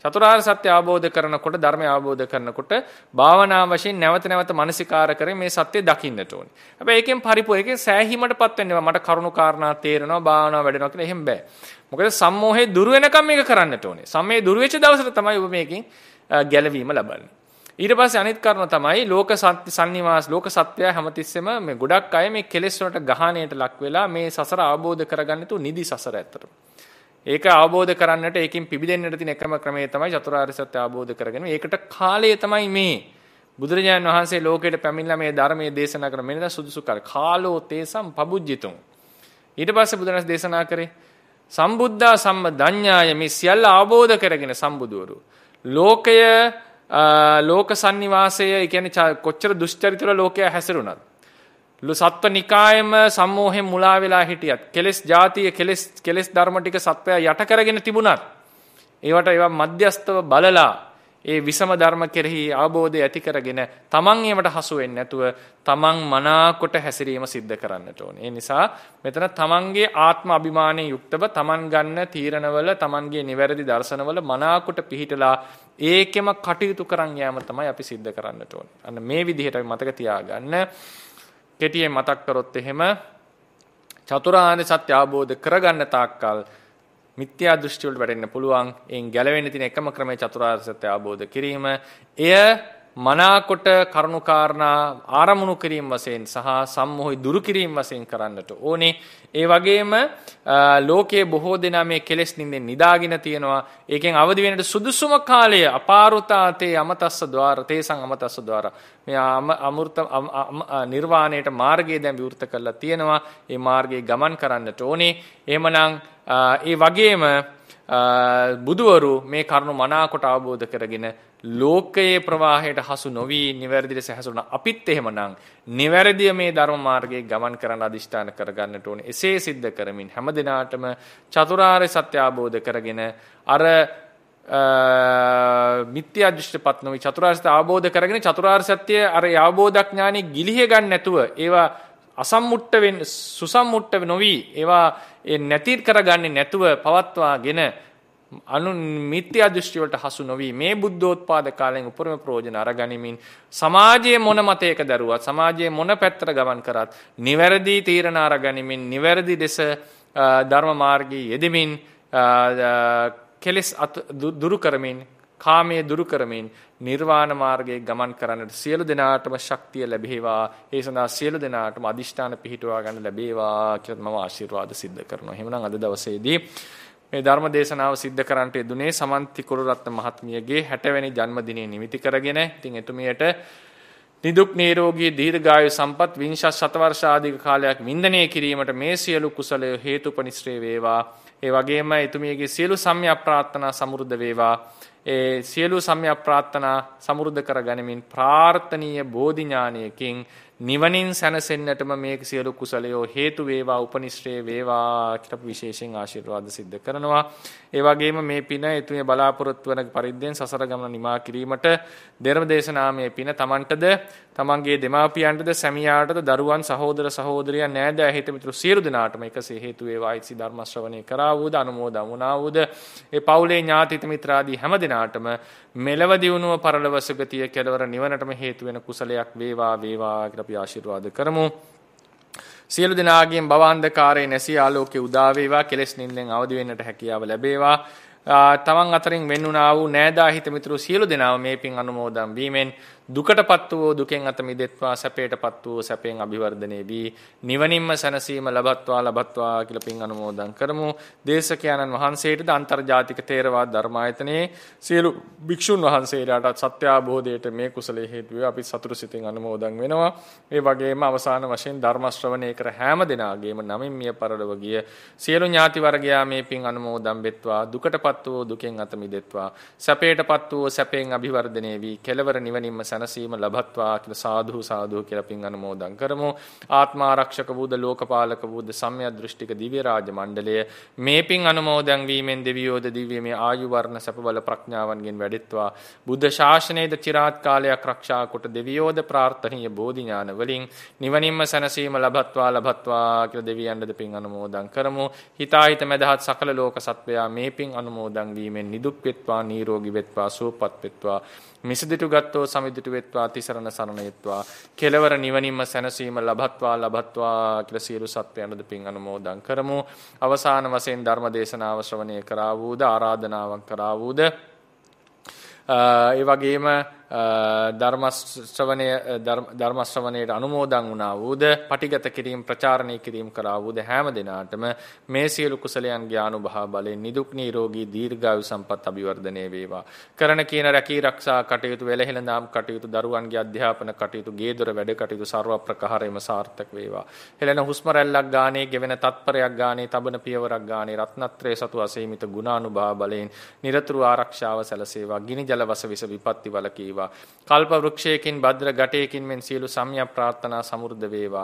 චතුරාර්ය සත්‍ය අවබෝධ කරනකොට ධර්මය අවබෝධ කරනකොට භාවනා වශයෙන් නැවත නැවත මනසිකාර කරේ මේ සත්‍ය දකින්නට ඕනේ. හැබැයි ඒකෙන් පරිපූර්ණ ඒකෙන් සෑහීමටපත් වෙන්නවා. මට කරුණු කාරණා තේරෙනවා භාවනාව වැඩෙනවා කියලා එහෙම බෑ. මොකද සම්මෝහේ දුර වෙනකම් මේක කරන්නට ඕනේ. සම්මේ දුර වෙච්ච දවසට තමයි ඔබ මේකෙන් ගැලවීම ලබන්නේ. ඊට පස්සේ අනිත් කාරණා තමයි ලෝක සත්‍ය සන්නිවාස ලෝක සත්‍යය හැමතිස්සෙම මේ ගොඩක් අය මේ කෙලෙස් වලට ගහණයට ලක් වෙලා මේ සසර අවබෝධ කරගන්න තු නිදි සසර ඇත්තට. ඒක අවබෝධ කරන්නට ඒකෙන් පිබිදෙන්නට තියෙන එකම ක්‍රමය තමයි චතුරාර්ය සත්‍ය අවබෝධ කරගෙන ඒකට කාලය තමයි මේ බුදුරජාණන් වහන්සේ ලෝකයට පැමිණලා මේ ධර්මයේ දේශනා කරන මෙන්න සුදුසු කාලය කාලෝ තේසම් පබුජ්ජිතුම්. ඊට පස්සේ බුදුරජාණන් දේශනා කරේ සම්බුද්ධා සම්මදඤ්ඤාය මේ සියල්ල අවබෝධ කරගෙන සම්බුදවරු ලෝකය ලෝක සන්නිවාසය කියන්නේ කොච්චර දුෂ්චරිතවල ලෝකය හැසිරුණත් සත්ව නිකායෙම සම්මෝහයෙන් මුලා වෙලා හිටියත් කෙලෙස් ಜಾතිය කෙලෙස් කෙලෙස් ධර්ම ටික සත්වයා යට කරගෙන තිබුණත් ඒවට ඒවා මධ්‍යස්තව බලලා ඒ විසම ධර්ම කෙරෙහි අවබෝධය ඇති කරගෙන තමන් ඒවට හසු වෙන්නේ නැතුව තමන් මනාකොට හැසිරීම සිද්ධ කරන්නට ඕනේ. ඒ නිසා මෙතන තමන්ගේ ආත්ම අභිමානයෙන් යුක්තව තමන් ගන්න තීරණවල තමන්ගේ නිවැරදි දර්ශනවල මනාකොට පිහිටලා ඒකෙම කටයුතු කරන් යාම තමයි අපි සිද්ධ කරන්නට ඕනේ. අන්න මේ විදිහට අපි මතක තියාගන්න. කෙටියෙන් මතක් කරොත් එහෙම චතුරාර්ය සත්‍ය අවබෝධ කරගන්න තාක්කල් මිත්‍යා දෘෂ්ටි වලට වැටෙන්න පුළුවන්. එයින් ගැලවෙන්න තියෙන එකම ක්‍රමය චතුරාර්ය සත්‍ය අවබෝධ කිරීම. එය මනාකොට කරුණාකාරණා ආරමුණු කිරීම වශයෙන් සහ සම්මෝහය දුරු කිරීම වශයෙන් කරන්නට ඕනේ. ඒ වගේම ලෝකයේ බොහෝ දෙනා මේ කෙලෙස් නින්දෙන් නිදාගෙන තියෙනවා. ඒකෙන් අවදි වෙන්නට සුදුසුම කාලය අපාරුතාතේ අමතස්ස ద్వාර තේසං අමතස්ස ద్వාර. මේ අමෘත නිර්වාණයට මාර්ගය දැන් විවෘත කරලා තියෙනවා. ඒ මාර්ගයේ ගමන් කරන්නට ඕනේ. එහෙමනම් ඒ වගේම බුදුවරු මේ කරුණු මනාකොට අවබෝධ කරගෙන ලෝකයේ ප්‍රවාහයට හසු නොවි නිවැරදි ලෙස හැසිරුණා. අපිත් එහෙමනම් නිවැරදිව මේ ධර්ම මාර්ගයේ ගමන් කරන්න අදිෂ්ඨාන කරගන්නට ඕනේ. එසේ සිද්ධ කරමින් හැම දිනාටම චතුරාර්ය සත්‍ය අවබෝධ කරගෙන අර මිත්‍යා දෘෂ්ටිපත් නොවි චතුරාර්ය සත්‍ය අවබෝධ කරගෙන චතුරාර්ය සත්‍ය අර අවබෝධඥානෙ ගිලිහෙ ගන්න නැතුව ඒවා අසම්මුට්ට වෙන්න සුසම්මුට්ට නොවි ඒවා නැති කරගන්නේ නැතුව පවත්වාගෙන අනු මිත්‍යා දෘෂ්ටි වලට හසු නොවි මේ බුද්ධෝත්පාද කාලයෙන් උපරිම ප්‍රයෝජන අරගනිමින් සමාජයේ මොන මතයක දරුවත් සමාජයේ මොන පැත්තට ගමන් කරත් නිවැරදි තීරණ අරගනිමින් නිවැරදි දෙස ධර්ම මාර්ගයේ යෙදෙමින් කෙලෙස් දුරු කරමින් කාමයේ දුරු කරමින් නිර්වාණ මාර්ගයේ ගමන් කරන්නට සියලු දෙනාටම ශක්තිය ලැබේවා. ඒ සඳහා සියලු දෙනාටම අදිෂ්ඨාන පිහිටුවා ගන්න ලැබේවා කියලා මම ආශිර්වාද සිද්ධ කරනවා. එහෙමනම් අද දවසේදී මේ ධර්ම දේශනාව සිද්ධ කරන්නට යෙදුනේ සමන්ති කුලරත්න මහත්මියගේ හැට වෙනි ජන්මදිනය නිමිති කරගෙන. ඉතින් එතුමියට නිදුක් නිරෝගී දීර්ඝායු සම්පත් විංශ ශතවර්ෂ ආදී කාලයක් වින්දනය කිරීමට මේ සියලු කුසලය හේතුපනිශ්‍රේ වේවා. ඒ වගේම එතුමියගේ සියලු සම්‍යක් ප්‍රාර්ථනා සමෘද්ධ වේවා. ඒ සියලු සම්‍යක් ප්‍රාර්ථනා සමෘද්ධ කරගනිමින් ප්‍රාර්ථනීය බෝධි ඥානයකින් නිවනින් සැනසෙන්නටම මේ සියලු කුසලයෝ හේතු වේවා උපනිශ්‍රේ වේවා කියලා විශේෂයෙන් ආශිර්වාද සිද්ධ කරනවා. ඒ වගේම මේ පින එතුමිය බලාපොරොත්තු වන පරිද්දෙන් සසර ගමන නිමා කිරීමට ධර්ම දේශනාමය පින තමන්ටද තමන්ගේ දෙමාපියන්ටද සැමියාටද දරුවන් සහෝදර සහෝදරියන් නෑදෑ හිත මිතුරු සියලු දෙනාටම එකසේ හේතු වේවා. ඉසි ධර්ම ශ්‍රවණය කරා වූද අනුමෝදන් වුණා වූද ඒ පවුලේ ඥාති මිත්‍රාදී හැම දිනාටම මෙලව දියුණුව පරලොව සුගතිය කෙලවර නිවනටම හේතු වෙන කුසලයක් වේවා වේවා කියලා අපි ආශිර්වාද කරමු. සියලු දෙනාගේම භවන්ධකාරයේ නැසී ආලෝකයේ උදා වේවා. කෙලෙස් නින්දෙන් අවදි වෙන්නට හැකියාව ලැබේවා. තමන් අතරින් වෙන්ුණා වූ නෑදා හිත මිතුරු සියලු දෙනාම මේ පින් අනුමෝදන් වීමෙන් දුකටපත් වූ දුකෙන් අත මිදෙත්වා සැපයටපත් වූ සැපෙන් අභිවර්ධනය වී නිවනින්ම සැනසීම ලබත්වා ලබත්වා කියලා පින් අනුමෝදන් කරමු. දේශකයන්න් වහන්සේටද අන්තර්ජාතික තේරවාද ධර්මායතනයේ සියලු භික්ෂුන් වහන්සේලාට සත්‍ය අවබෝධයට මේ කුසලයේ හේතු වේ අපි සතුරු සිතින් අනුමෝදන් වෙනවා. ඒ වගේම අවසාන වශයෙන් ධර්ම ශ්‍රවණය කර හැම දිනාගේම නමින් මිය පරලොව ගිය සියලු ඥාති වර්ගයා මේ පින් අනුමෝදන් වෙත්වා. දුකටපත් වූ දුකෙන් අත මිදෙත්වා සැපයටපත් වූ සැපෙන් අභිවර්ධනය වී කෙලවර නිවනින්ම සැනසීම ලබත්වා කියලා සාදු සාදු කියලා පින් අනුමෝදන් කරමු. ආත්මාරක්ෂක වූද ලෝකපාලක වූද සම්‍යක් දෘෂ්ටික දිව්‍ය රාජ මණ්ඩලය මේ පින් අනුමෝදන් වීමෙන් දෙවියෝද දිව්‍යමය ආයු වර්ණ සැප බල ප්‍රඥාවන්ගෙන් වැඩිත්වා බුද්ධ ශාසනයේද චිරාත් කාලයක් ආරක්ෂා කොට දෙවියෝද ප්‍රාර්ථනීය බෝධි ඥාන වලින් නිවනින්ම සැනසීම ලබත්වා ලබත්වා කියලා දෙවියන්ද පින් අනුමෝදන් කරමු. හිතාහිත මැදහත් සකල ලෝක සත්වයා මේ පින් අනුමෝදන් වීමෙන් නිදුක් වෙත්වා නිරෝගී වෙත්වා සුවපත් වෙත්වා මිසදිටු ගත්තෝ සමිදිටු වෙත්වා තිසරණ සරණ යෙත්වා කෙලවර නිවනින්ම සැනසීම ලබත්වා ලබත්වා කියලා සියලු සත්වයන්ද පින් අනුමෝදන් කරමු. අවසාන වශයෙන් ධර්ම දේශනාව ශ්‍රවණය කරා වූද ආරාධනාවක් කරා වූද ඒ වගේම ධර්ම ශ්‍රවණය ධර්ම ශ්‍රවණයට අනුමෝදන් වුණා වූද පටිගත කිරීම ප්‍රචාරණය කිරීම කරා වූද හැම දිනාටම මේ සියලු කුසලයන්ගේ අනුභව බලයෙන් නිදුක් නිරෝගී දීර්ඝායු සම්පත් අභිවර්ධනය වේවා. කරන කියන රැකී ආරක්ෂා කටයුතු වෙලහෙළඳාම් කටයුතු දරුවන්ගේ අධ්‍යාපන කටයුතු ගේ දොර වැඩ කටයුතු ਸਰව ප්‍රකාරයෙන්ම සාර්ථක වේවා. හෙළන හුස්ම රැල්ලක් ගානේ ගෙවෙන තත්පරයක් ගානේ තබන පියවරක් ගානේ රත්නත්‍රයේ සතු අසීමිත ගුණානුභව බලයෙන් නිරතුරු ආරක්ෂාව සැලසේවා. ගිනි ජල වස විස විපත්ති වලකීවා. කල්ප වෘක්ෂයකින් භද්‍ර ගටයකින් මෙන් සියලු සම්‍යක් ප්‍රාර්ථනා සමෘද්ධ වේවා.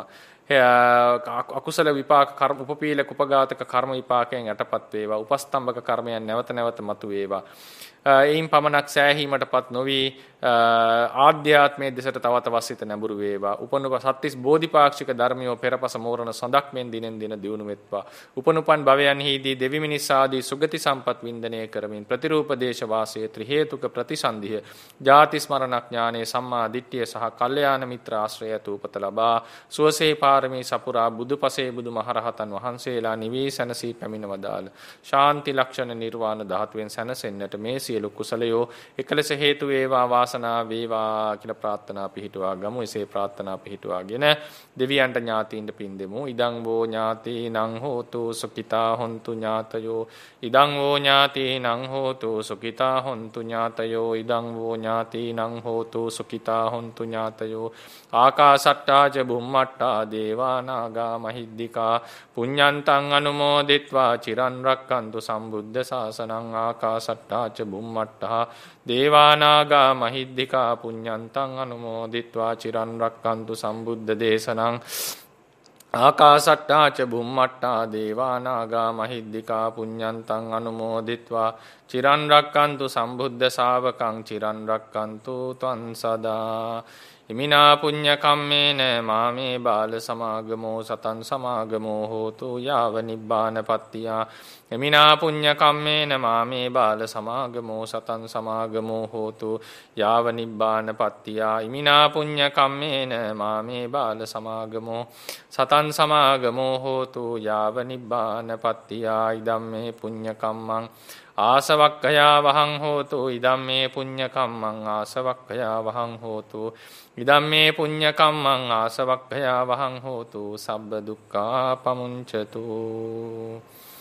අකුසල විපාක කර්ම උපපීලක උපඝාතක කර්ම විපාකයෙන් යටපත් වේවා. උපස්තම්භක කර්මයන් නැවත නැවත මතු වේවා. එයින් පමණක් සෑහීමටපත් නොවි ආධ්‍යාත්මයේ දෙසට තව තවත් සිත නැඹුරු වේවා. උපනුප සත්‍තිස් බෝධිපාක්ෂික ධර්මියෝ පෙරපස මෝරණ සඳක් මෙන් දිනෙන් දින දියුණු වෙත්වා. උපනුපන් භවයන්හිදී දෙවි මිනිස් ආදී සුගති සම්පත් වින්දනය කරමින් ප්‍රතිරූප දේශ වාසයේ ත්‍රි හේතුක ප්‍රතිසන්දිය ජාති ස්මරණ ඥානයේ සම්මා දිට්ඨිය සහ කල්යාණ මිත්‍ර ආශ්‍රය උපත ලබා සුවසේ පාරමී සපුරා බුදුපසේ බුදු මහරහතන් වහන්සේලා නිවී සැනසී පැමිණ වදාළ ශාන්ති ලක්ෂණ නිර්වාණ ධාතුවෙන් සැනසෙන්නට මේ සියලු කුසලයෝ එකලස හේතු වේවා වාසනා වේවා කියලා ප්‍රාර්ථනා පිහිටුවා ගමු. එසේ ප්‍රාර්ථනා පිහිටුවාගෙන දෙවියන්ට ඥාතීන්ට පින් දෙමු. ඉදං වෝ ඥාතීනං හෝතු සුඛිතා හොන්තු ඥාතයෝ ඉදං වෝ ඥාතීනං හෝතු සුඛිතා හොන්තු ඥාතයෝ ඉදං වෝ ඥාතීනං හෝතු සුඛිතා හොන්තු ඥාතයෝ ආකාසට්ටා ච බුම්මට්ටා දේවා නාග මහිද්దికා පුඤ්ඤන්තං අනුමෝදිත්වා චිරන් රක්칸තු සම්බුද්ධ ශාසනං ආකාසට්ටා ච බුම්මට්ටා දේවා නාග මහිද්దికා පුඤ්ඤන්තං අනුමෝදිත්වා චිරන් රක්칸තු සම්බුද්ධ දේශනං ආකාසට්ටා ච බුම්මට්ටා දේවා නාග මහිද්దికා පුඤ්ඤන්තං අනුමෝදිත්වා චිරන් රක්칸තු සම්බුද්ධ ශාවකං චිරන් රක්칸තු ත්වං සදා ඉමිනා පුඤ්ඤ කම්මේන මාමේ බාල සමාගමෝ සතං සමාගමෝ හෝතු යාව නිබ්බානපත්තියා ඉමිනා පුඤ්ඤ කම්මේන මාමේ බාල සමාගමෝ සතං සමාගමෝ හෝතු යාව නිබ්බානපත්තියා ඉමිනා පුඤ්ඤ කම්මේන මාමේ බාල සමාගමෝ සතං සමාගමෝ හෝතු යාව නිබ්බානපත්තියා ඉදම්මේ පුඤ්ඤ කම්මං ආසවක්ඛයා වහං හෝතු ඉදම්මේ පුඤ්ඤ කම්මං ආසවක්ඛයා වහං හෝතු ඉදම්මේ පුඤ්ඤ කම්මං ආසවක්ඛයා වහං හෝතු සබ්බ දුක්ඛා පමුංචතු